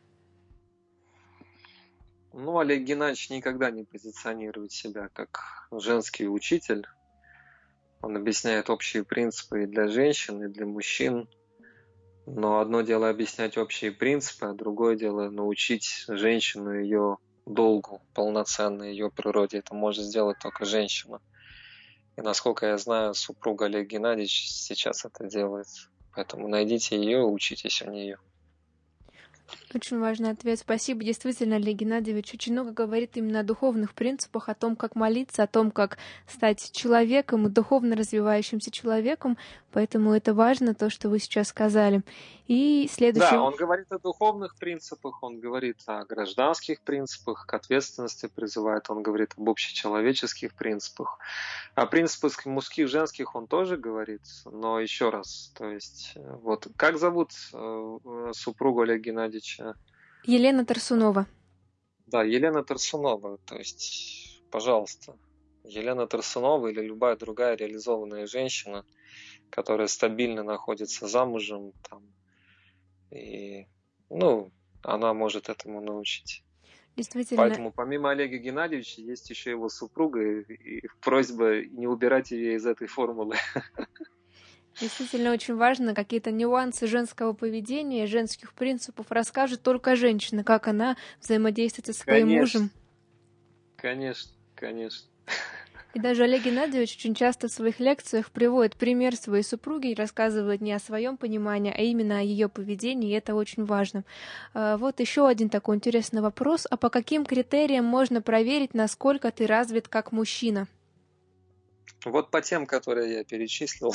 B: Ну, Олег Геннадьевич никогда не позиционирует себя как женский учитель. Он объясняет общие принципы и для женщин, и для мужчин. Но одно дело объяснять общие принципы, а другое дело научить женщину ее долгу, полноценно ее природе. Это может сделать только женщина. И насколько я знаю, супруга Олег Геннадьевич сейчас это делает. Поэтому найдите ее, учитесь у нее.
A: Очень важный ответ. Спасибо. Действительно, Олег Геннадьевич очень много говорит именно о духовных принципах, о том, как молиться, о том, как стать человеком, духовно развивающимся человеком. Поэтому это важно, то, что вы сейчас сказали. И следующий...
B: Да, он говорит о духовных принципах, он говорит о гражданских принципах, к ответственности призывает, он говорит об общечеловеческих принципах. О принципах мужских, женских он тоже говорит, но еще раз, то есть, вот, как зовут э, супругу Олега Геннадьевича?
A: Елена Тарсунова.
B: Да, Елена Тарсунова, то есть, пожалуйста, Елена Тарсунова или любая другая реализованная женщина, которая стабильно находится замужем, там, и, ну, она может этому научить.
A: Действительно.
B: Поэтому помимо Олега Геннадьевича есть еще его супруга, и, и просьба не убирать ее из этой формулы.
A: Действительно очень важно, какие-то нюансы женского поведения, женских принципов расскажет только женщина, как она взаимодействует со своим
B: Конечно.
A: мужем.
B: Конечно, конечно.
A: И даже Олег Геннадьевич очень часто в своих лекциях приводит пример своей супруги и рассказывает не о своем понимании, а именно о ее поведении, и это очень важно. А, Вот еще один такой интересный вопрос. А по каким критериям можно проверить, насколько ты развит как мужчина?
B: Вот по тем, которые я перечислил,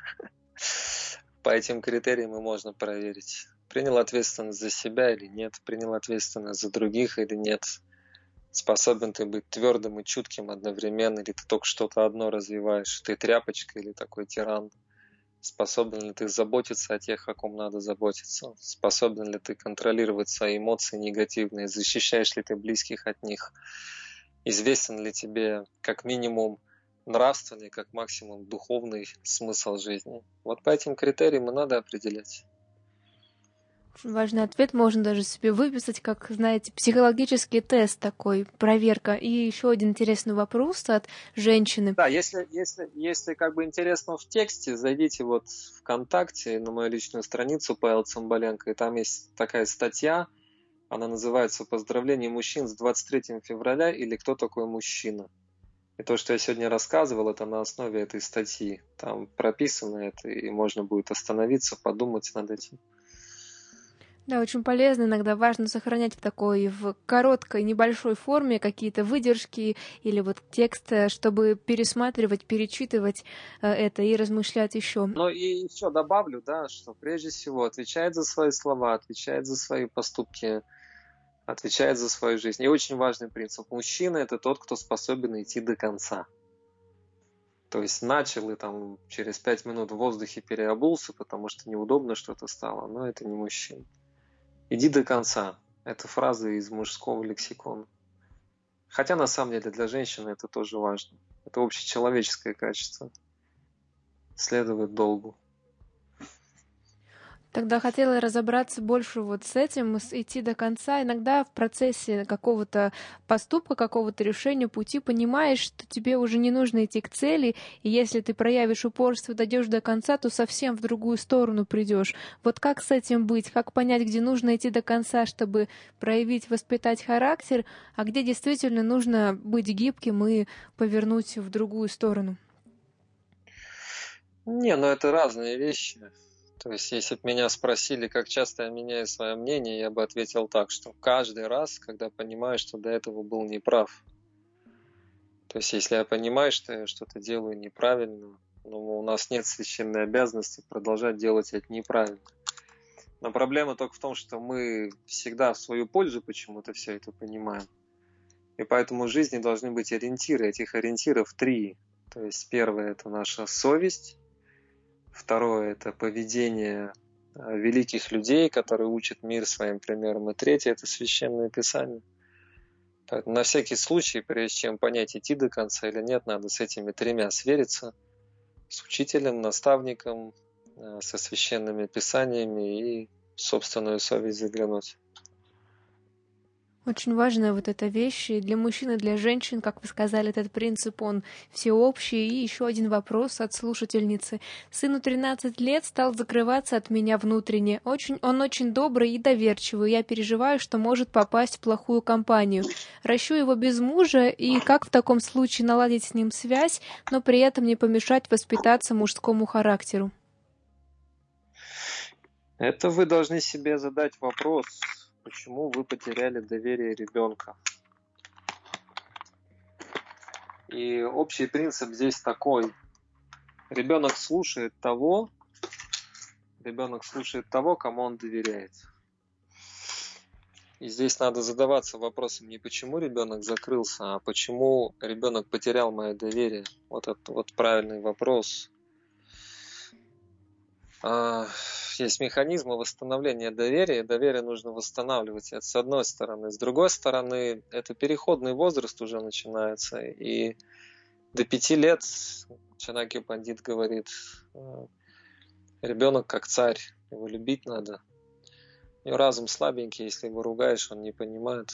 B: по этим критериям и можно проверить, принял ответственность за себя или нет, принял ответственность за других или нет, способен ты быть твердым и чутким одновременно, или ты только что-то одно развиваешь, ты тряпочка или такой тиран, способен ли ты заботиться о тех, о ком надо заботиться, способен ли ты контролировать свои эмоции негативные, защищаешь ли ты близких от них, известен ли тебе как минимум нравственный, как максимум духовный смысл жизни. Вот по этим критериям и надо определять.
A: Очень важный ответ, можно даже себе выписать, как, знаете, психологический тест такой, проверка. И еще один интересный вопрос от женщины.
B: Да, если, если, если как бы интересно в тексте, зайдите вот в ВКонтакте на мою личную страницу Павел Цымбаленко, и там есть такая статья, она называется «Поздравление мужчин с двадцать третьим февраля» или «Кто такой мужчина?». И то, что я сегодня рассказывал, это на основе этой статьи. Там прописано это, и можно будет остановиться, подумать над этим.
A: Да, очень полезно, иногда важно сохранять в такой, в короткой, небольшой форме какие-то выдержки или вот текст, э, чтобы пересматривать, перечитывать э, это и размышлять еще.
B: Ну и еще добавлю, да, что прежде всего отвечает за свои слова, отвечает за свои поступки, отвечает за свою жизнь. И очень важный принцип. Мужчина – это тот, кто способен идти до конца. То есть начал и там через пять минут в воздухе переобулся, потому что неудобно что-то стало, но это не мужчина. Иди до конца. Это фраза из мужского лексикона. Хотя на самом деле для женщины это тоже важно. Это общечеловеческое качество. Следует долгу.
A: Тогда хотела разобраться больше вот с этим, с- идти до конца. Иногда в процессе какого-то поступка, какого-то решения, пути понимаешь, что тебе уже не нужно идти к цели, и если ты проявишь упорство, дойдешь до конца, то совсем в другую сторону придешь. Вот как с этим быть? Как понять, где нужно идти до конца, чтобы проявить, воспитать характер, а где действительно нужно быть гибким и повернуть в другую сторону?
B: Не, ну это разные вещи. То есть, если бы меня спросили, как часто я меняю свое мнение, я бы ответил так, что каждый раз, когда понимаю, что до этого был неправ. То есть, если я понимаю, что я что-то делаю неправильно, но у нас нет священной обязанности продолжать делать это неправильно. Но проблема только в том, что мы всегда в свою пользу почему-то все это понимаем. И поэтому в жизни должны быть ориентиры. Этих ориентиров три. То есть, первое – это наша совесть. Второе – это поведение великих людей, которые учат мир своим примером. И третье – это Священное Писание. Поэтому на всякий случай, прежде чем понять, идти до конца или нет, надо с этими тремя свериться. С учителем, наставником, со Священными Писаниями и в собственную совесть заглянуть.
A: Очень важная вот эта вещь и для мужчин, и для женщин, как вы сказали, этот принцип, он всеобщий. И еще один вопрос от слушательницы. Сыну тринадцать лет, стал закрываться от меня внутренне. Очень, он очень добрый и доверчивый. Я переживаю, что может попасть в плохую компанию. Ращу его без мужа, и как в таком случае наладить с ним связь, но при этом не помешать воспитаться мужскому характеру?
B: Это вы должны себе задать вопрос, почему вы потеряли доверие ребенка. И общий принцип здесь такой. Ребенок слушает того, ребенок слушает того, кому он доверяет. И здесь надо задаваться вопросом не почему ребенок закрылся, а почему ребенок потерял мое доверие. Вот это вот правильный вопрос. Есть механизмы восстановления доверия. Доверие нужно восстанавливать. Это с одной стороны. С другой стороны, это переходный возраст уже начинается. И до пяти лет Чанакья Пандит говорит, ребенок как царь, его любить надо. У него разум слабенький, если его ругаешь, он не понимает.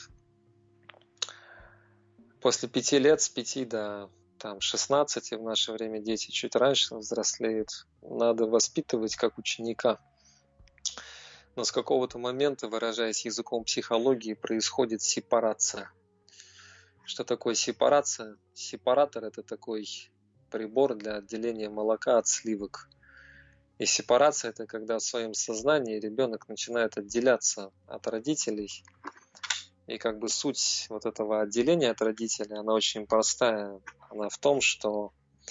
B: После пяти лет, с пяти до там, шестнадцати, в наше время дети чуть раньше взрослеют, надо воспитывать как ученика. Но с какого-то момента, выражаясь языком психологии, происходит сепарация. Что такое сепарация? Сепаратор – это такой прибор для отделения молока от сливок. И сепарация – это когда в своем сознании ребенок начинает отделяться от родителей. И как бы суть вот этого отделения от родителей, она очень простая. Она в том, что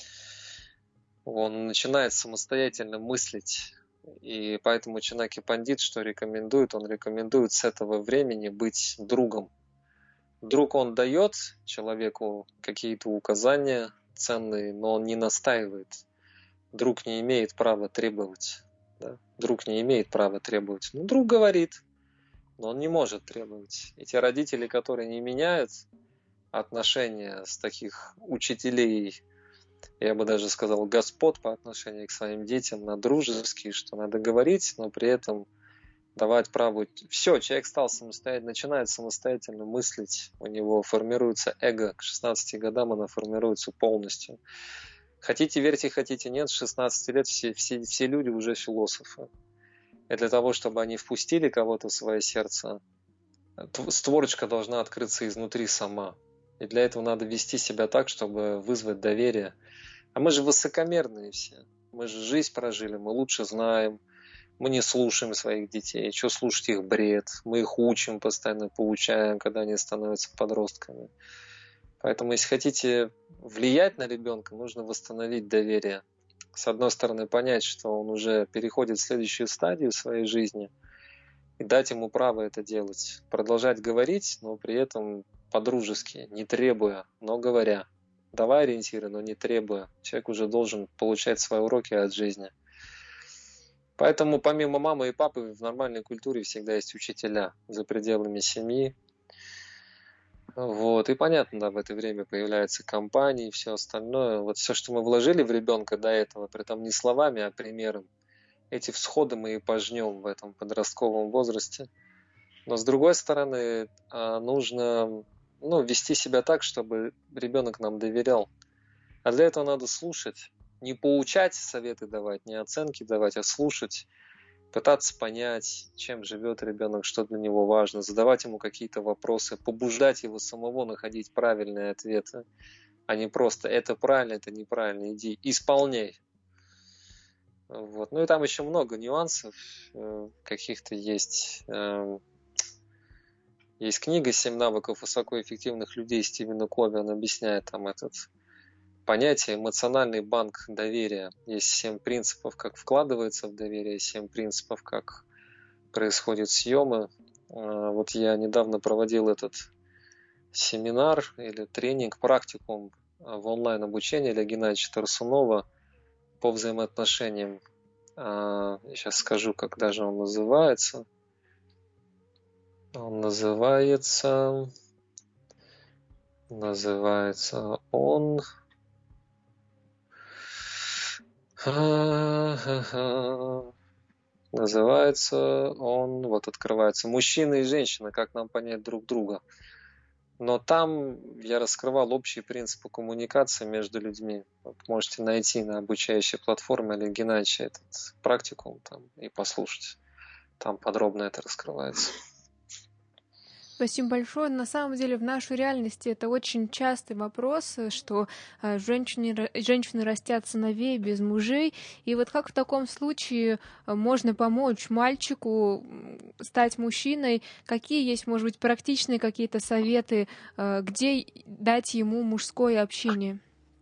B: он начинает самостоятельно мыслить. И поэтому Чанаки Пандит, что рекомендует? Он рекомендует с этого времени быть другом. Друг, он дает человеку какие-то указания ценные, но он не настаивает. Друг не имеет права требовать. Да? Друг не имеет права требовать. Ну, друг говорит, но он не может требовать. И те родители, которые не меняют отношения с таких учителей, я бы даже сказал, господ по отношению к своим детям на дружеские, что надо говорить, но при этом давать право. Все, человек стал самостоятельно, начинает самостоятельно мыслить, у него формируется эго, к шестнадцати годам оно формируется полностью. Хотите верьте, хотите нет, с шестнадцати лет все, все, все люди уже философы. И для того, чтобы они впустили кого-то в свое сердце, створочка должна открыться изнутри сама. И для этого надо вести себя так, чтобы вызвать доверие. А мы же высокомерные все. Мы же жизнь прожили, мы лучше знаем. Мы не слушаем своих детей. Что слушать их бред? Мы их учим, постоянно поучаем, когда они становятся подростками. Поэтому, если хотите влиять на ребенка, нужно восстановить доверие. С одной стороны, понять, что он уже переходит в следующую стадию своей жизни, и дать ему право это делать. Продолжать говорить, но при этом по-дружески, не требуя, но говоря. Давай ориентиры, но не требуя. Человек уже должен получать свои уроки от жизни. Поэтому помимо мамы и папы в нормальной культуре всегда есть учителя за пределами семьи. Вот. И понятно, да, в это время появляются компании и все остальное. Вот все, что мы вложили в ребенка до этого, при этом не словами, а примером, эти всходы мы и пожнем в этом подростковом возрасте. Но с другой стороны, нужно ну, вести себя так, чтобы ребенок нам доверял. А для этого надо слушать. Не поучать, советы давать, не оценки давать, а слушать, пытаться понять, чем живет ребенок, что для него важно, задавать ему какие-то вопросы, побуждать его самого находить правильные ответы, а не просто это правильно, это неправильно, иди, исполняй. Вот. Ну и там еще много нюансов каких-то есть. Есть книга «Семь навыков высокоэффективных людей» Стивена Кови, он объясняет там этот понятие эмоциональный банк доверия. Есть семь принципов, как вкладывается в доверие, семь принципов, как происходят съемы. Вот я недавно проводил этот семинар или тренинг, практикум в онлайн-обучении для Геннадия Тарсунова по взаимоотношениям. Сейчас скажу, как даже он называется. Он называется... Называется он... Называется он, вот открывается «Мужчина и женщина. Как нам понять друг друга». Но там я раскрывал общие принципы коммуникации между людьми. Вот можете найти на обучающей платформе или Геннадьевича этот практикум там, и послушать. Там подробно это раскрывается.
A: Спасибо большое. На самом деле в нашей реальности это очень частый вопрос, что женщины, женщины растят сыновей без мужей. И вот как в таком случае можно помочь мальчику стать мужчиной? Какие есть, может быть, практичные какие-то советы, где дать ему мужское общение?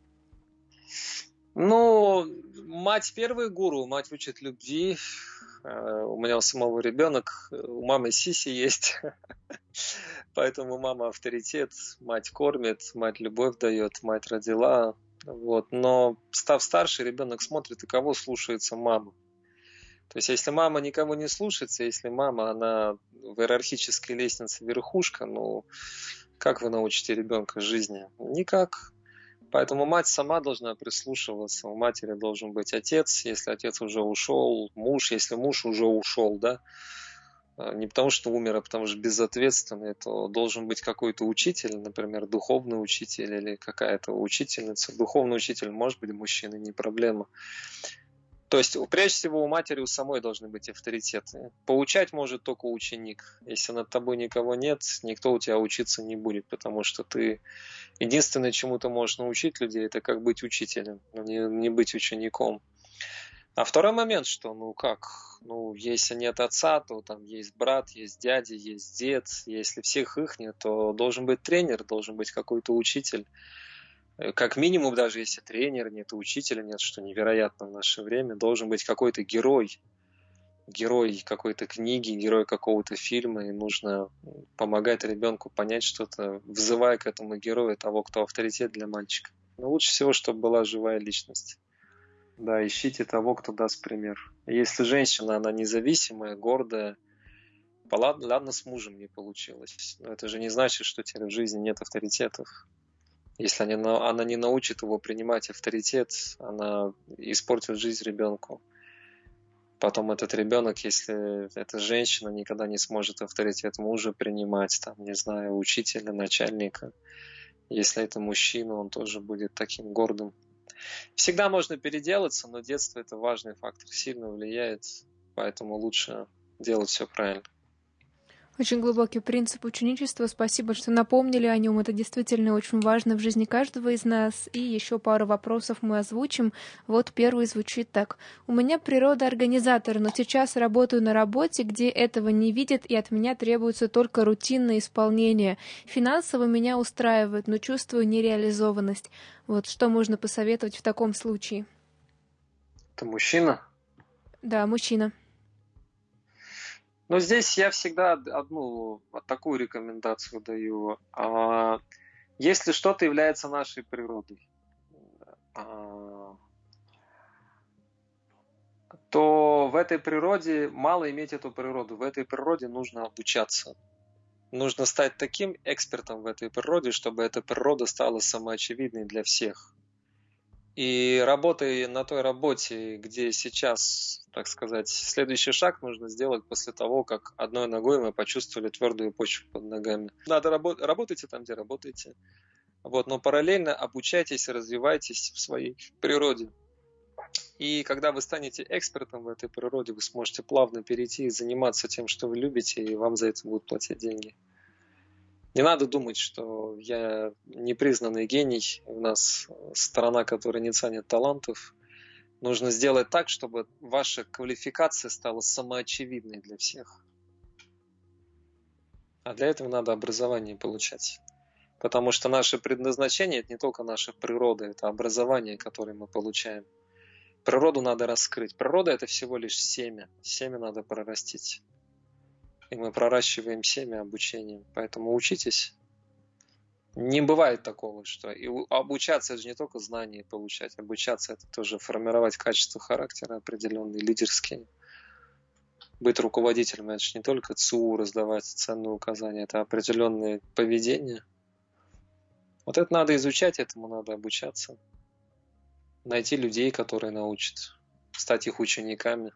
B: Ну, мать первый гуру, мать учит любви. У меня у самого ребенок, у мамы сиси есть, поэтому мама авторитет, мать кормит, мать любовь дает, мать родила. Вот. Но став старше, ребенок смотрит, и кого слушается мама. То есть, если мама никого не слушается, если мама, она в иерархической лестнице верхушка, ну, как вы научите ребенка жизни? Никак. Поэтому мать сама должна прислушиваться. У матери должен быть отец, если отец уже ушел, муж, если муж уже ушел, да. Не потому что умер, а потому что безответственный, то должен быть какой-то учитель, например, духовный учитель или какая-то учительница. Духовный учитель может быть мужчиной, не проблема. То есть, прежде всего, у матери у самой должны быть авторитеты. Поучать может только ученик. Если над тобой никого нет, никто у тебя учиться не будет, потому что ты единственное, чему ты можешь научить людей, это как быть учителем, но не, не быть учеником. А второй момент, что, ну как, ну если нет отца, то там есть брат, есть дядя, есть дед. Если всех их нет, то должен быть тренер, должен быть какой-то учитель. Как минимум, даже если тренера нет, и учителя нет, что невероятно в наше время, должен быть какой-то герой, герой какой-то книги, герой какого-то фильма, и нужно помогать ребенку понять что-то, взывая к этому герою того, кто авторитет для мальчика. Но лучше всего, чтобы была живая личность. Да, ищите того, кто даст пример. Если женщина, она независимая, гордая, ладно, ладно, с мужем не получилось, но это же не значит, что теперь в жизни нет авторитетов. Если она, она не научит его принимать авторитет, она испортит жизнь ребенку. Потом этот ребенок, если эта женщина никогда не сможет авторитет мужа принимать, там, не знаю, учителя, начальника. Если это мужчина, он тоже будет таким гордым. Всегда можно переделаться, но детство это важный фактор, сильно влияет, поэтому лучше делать все правильно.
A: Очень глубокий принцип ученичества. Спасибо, что напомнили о нем. Это действительно очень важно в жизни каждого из нас. И еще пару вопросов мы озвучим. Вот первый звучит так. У меня природа организатора, но сейчас работаю на работе, где этого не видят, и от меня требуется только рутинное исполнение. Финансово меня устраивает, но чувствую нереализованность. Вот что можно посоветовать в таком случае?
B: Ты мужчина?
A: Да, мужчина.
B: Но здесь я всегда одну такую рекомендацию даю. Если что-то является нашей природой, то в этой природе мало иметь эту природу. В этой природе нужно обучаться. Нужно стать таким экспертом в этой природе, чтобы эта природа стала самоочевидной для всех. И работая на той работе, где сейчас, так сказать, следующий шаг нужно сделать после того, как одной ногой мы почувствовали твердую почву под ногами. Надо работать, работайте там, где работаете. Вот, но параллельно обучайтесь, развивайтесь в своей природе. И когда вы станете экспертом в этой природе, вы сможете плавно перейти и заниматься тем, что вы любите, и вам за это будут платить деньги. Не надо думать, что я непризнанный гений, у нас страна, которая не ценит талантов. Нужно сделать так, чтобы ваша квалификация стала самоочевидной для всех. А для этого надо образование получать. Потому что наше предназначение – это не только наша природа, это образование, которое мы получаем. Природу надо раскрыть. Природа – это всего лишь семя. Семя надо прорастить. И мы проращиваем семя обучением. Поэтому учитесь. Не бывает такого, что и обучаться – это же не только знания получать. Обучаться – это тоже формировать качества характера определенные, лидерские. Быть руководителем – это же не только ЦУ раздавать ценные указания, это определенное поведение. Вот это надо изучать, этому надо обучаться. Найти людей, которые научат. Стать их учениками.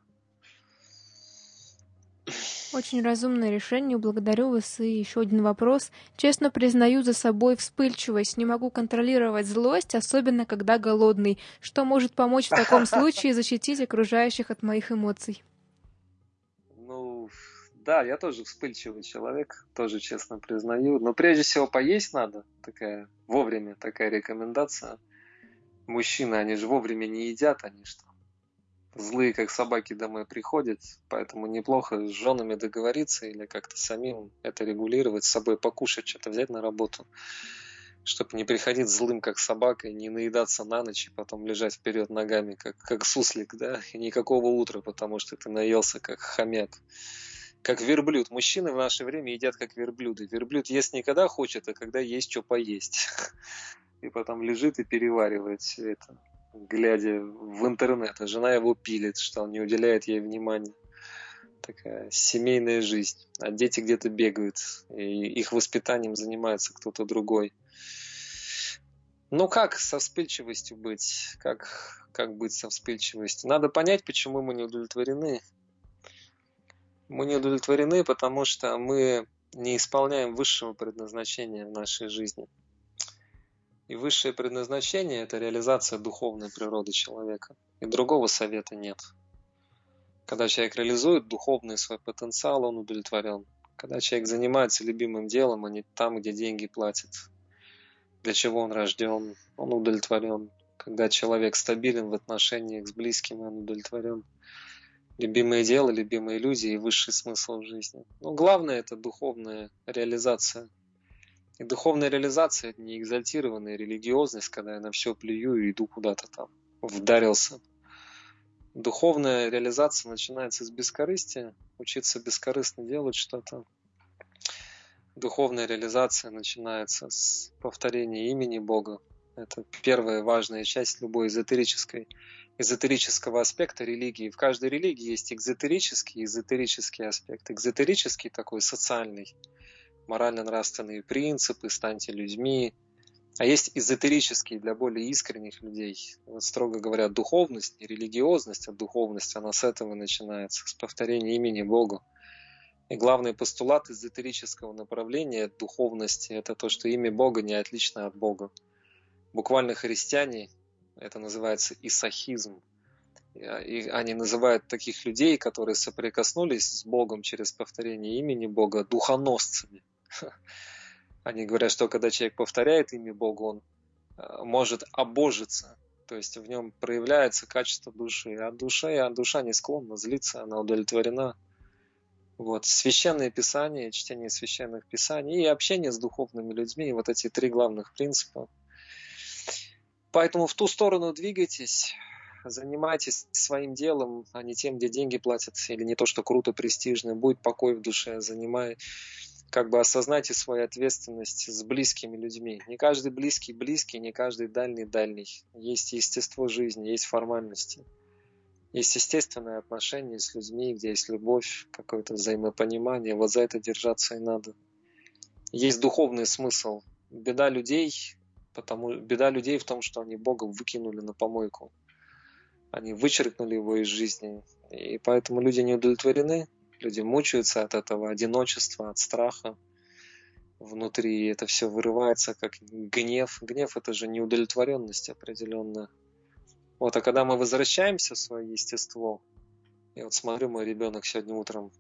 A: Очень разумное решение, благодарю вас. И еще один вопрос. Честно признаю за собой вспыльчивость. Не могу контролировать злость, особенно когда голодный. Что может помочь в таком случае защитить окружающих от моих эмоций?
B: Ну, да, я тоже вспыльчивый человек, тоже честно признаю. Но прежде всего поесть надо. Такая вовремя такая рекомендация. Мужчины, они же вовремя не едят, они что? Злые, как собаки, домой приходят, поэтому неплохо с женами договориться или как-то самим это регулировать, с собой покушать, что-то взять на работу, чтобы не приходить злым, как собака, и не наедаться на ночь, и потом лежать вперед ногами, как, как суслик, да, и никакого утра, потому что ты наелся, как хомяк. Как верблюд. Мужчины в наше время едят, как верблюды. Верблюд ест не когда хочет, а когда есть что поесть. И потом лежит и переваривает все это, глядя в интернет. А жена его пилит, что он не уделяет ей внимания. Такая семейная жизнь. А дети где-то бегают, и их воспитанием занимается кто-то другой. Ну как со вспыльчивостью быть? Как, как быть со вспыльчивостью? Надо понять, почему мы не удовлетворены. Мы не удовлетворены, потому что мы не исполняем высшего предназначения в нашей жизни. И высшее предназначение – это реализация духовной природы человека. И другого совета нет. Когда человек реализует духовный свой потенциал, он удовлетворен. Когда человек занимается любимым делом, а не там, где деньги платят, для чего он рожден, он удовлетворен. Когда человек стабилен в отношениях с близкими, он удовлетворен. Любимое дело, любимые люди и высший смысл в жизни. Но главное – это духовная реализация. И духовная реализация – это не экзальтированная религиозность, когда я на все плюю и иду куда-то там, вдарился. Духовная реализация начинается с бескорыстия, учиться бескорыстно делать что-то. Духовная реализация начинается с повторения имени Бога. Это первая важная часть любой эзотерической, эзотерического аспекта религии. В каждой религии есть экзотерический и эзотерический аспект. Экзотерический такой социальный, морально-нравственные принципы, станьте людьми. А есть эзотерический для более искренних людей. Вот, строго говоря, духовность, не религиозность, а духовность, она с этого начинается, с повторения имени Бога. И главный постулат эзотерического направления духовности – это то, что имя Бога не отлично от Бога. Буквально христиане, это называется исахизм. И они называют таких людей, которые соприкоснулись с Богом через повторение имени Бога, духоносцами. Они говорят, что когда человек повторяет имя Бога, он может обожиться, то есть в нем проявляется качество души. А душа, а душа не склонна злиться, она удовлетворена. Вот. Священное Писание, чтение священных Писаний и общение с духовными людьми, вот эти три главных принципа. Поэтому в ту сторону двигайтесь, занимайтесь своим делом, а не тем, где деньги платят, или не то, что круто, престижно. Будет покой в душе, занимай, как бы осознайте свою ответственность с близкими людьми. Не каждый близкий близкий, не каждый дальний дальний. Есть естество жизни, есть формальности. Есть естественные отношения с людьми, где есть любовь, какое-то взаимопонимание. Вот за это держаться и надо. Есть духовный смысл. Беда людей, потому, беда людей в том, что они Бога выкинули на помойку. Они вычеркнули его из жизни. И поэтому люди не удовлетворены. Люди мучаются от этого одиночества, от страха. Внутри это все вырывается как гнев. Гнев – это же неудовлетворенность определенная. Вот, а когда мы возвращаемся в свое естество, я вот смотрю, мой ребенок сегодня утром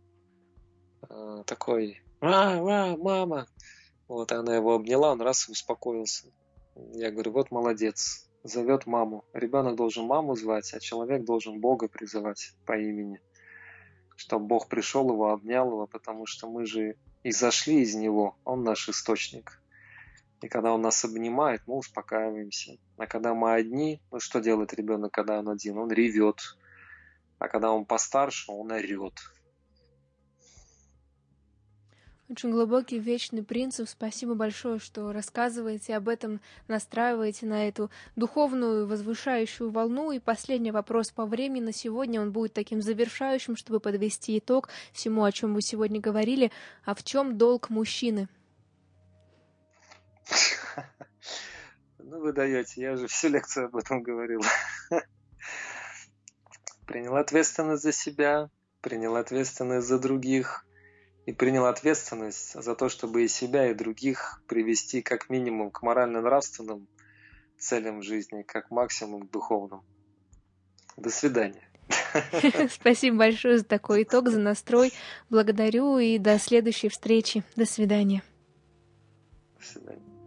B: э, такой: «А, а, мама!» Вот, она его обняла, он раз и успокоился. Я говорю: вот молодец, зовет маму. Ребенок должен маму звать, а человек должен Бога призывать по имени. Чтобы Бог пришел его, обнял его, потому что мы же и зашли из него, он наш источник. И когда он нас обнимает, мы успокаиваемся. А когда мы одни, ну что делает ребенок, когда он один? Он ревет. А когда он постарше, он орет.
A: Очень глубокий, вечный принцип. Спасибо большое, что рассказываете об этом, настраиваете на эту духовную, возвышающую волну. И последний вопрос по времени на сегодня. Он будет таким завершающим, чтобы подвести итог всему, о чем вы сегодня говорили. А в чем долг мужчины?
B: Ну вы даете, я же всю лекцию об этом говорил. Принял ответственность за себя, принял ответственность за других и принял ответственность за то, чтобы и себя, и других привести как минимум к морально-нравственным целям в жизни, как максимум к духовным. До свидания.
A: Спасибо большое за такой итог, за настрой. Благодарю и до следующей встречи. До свидания.
B: До свидания.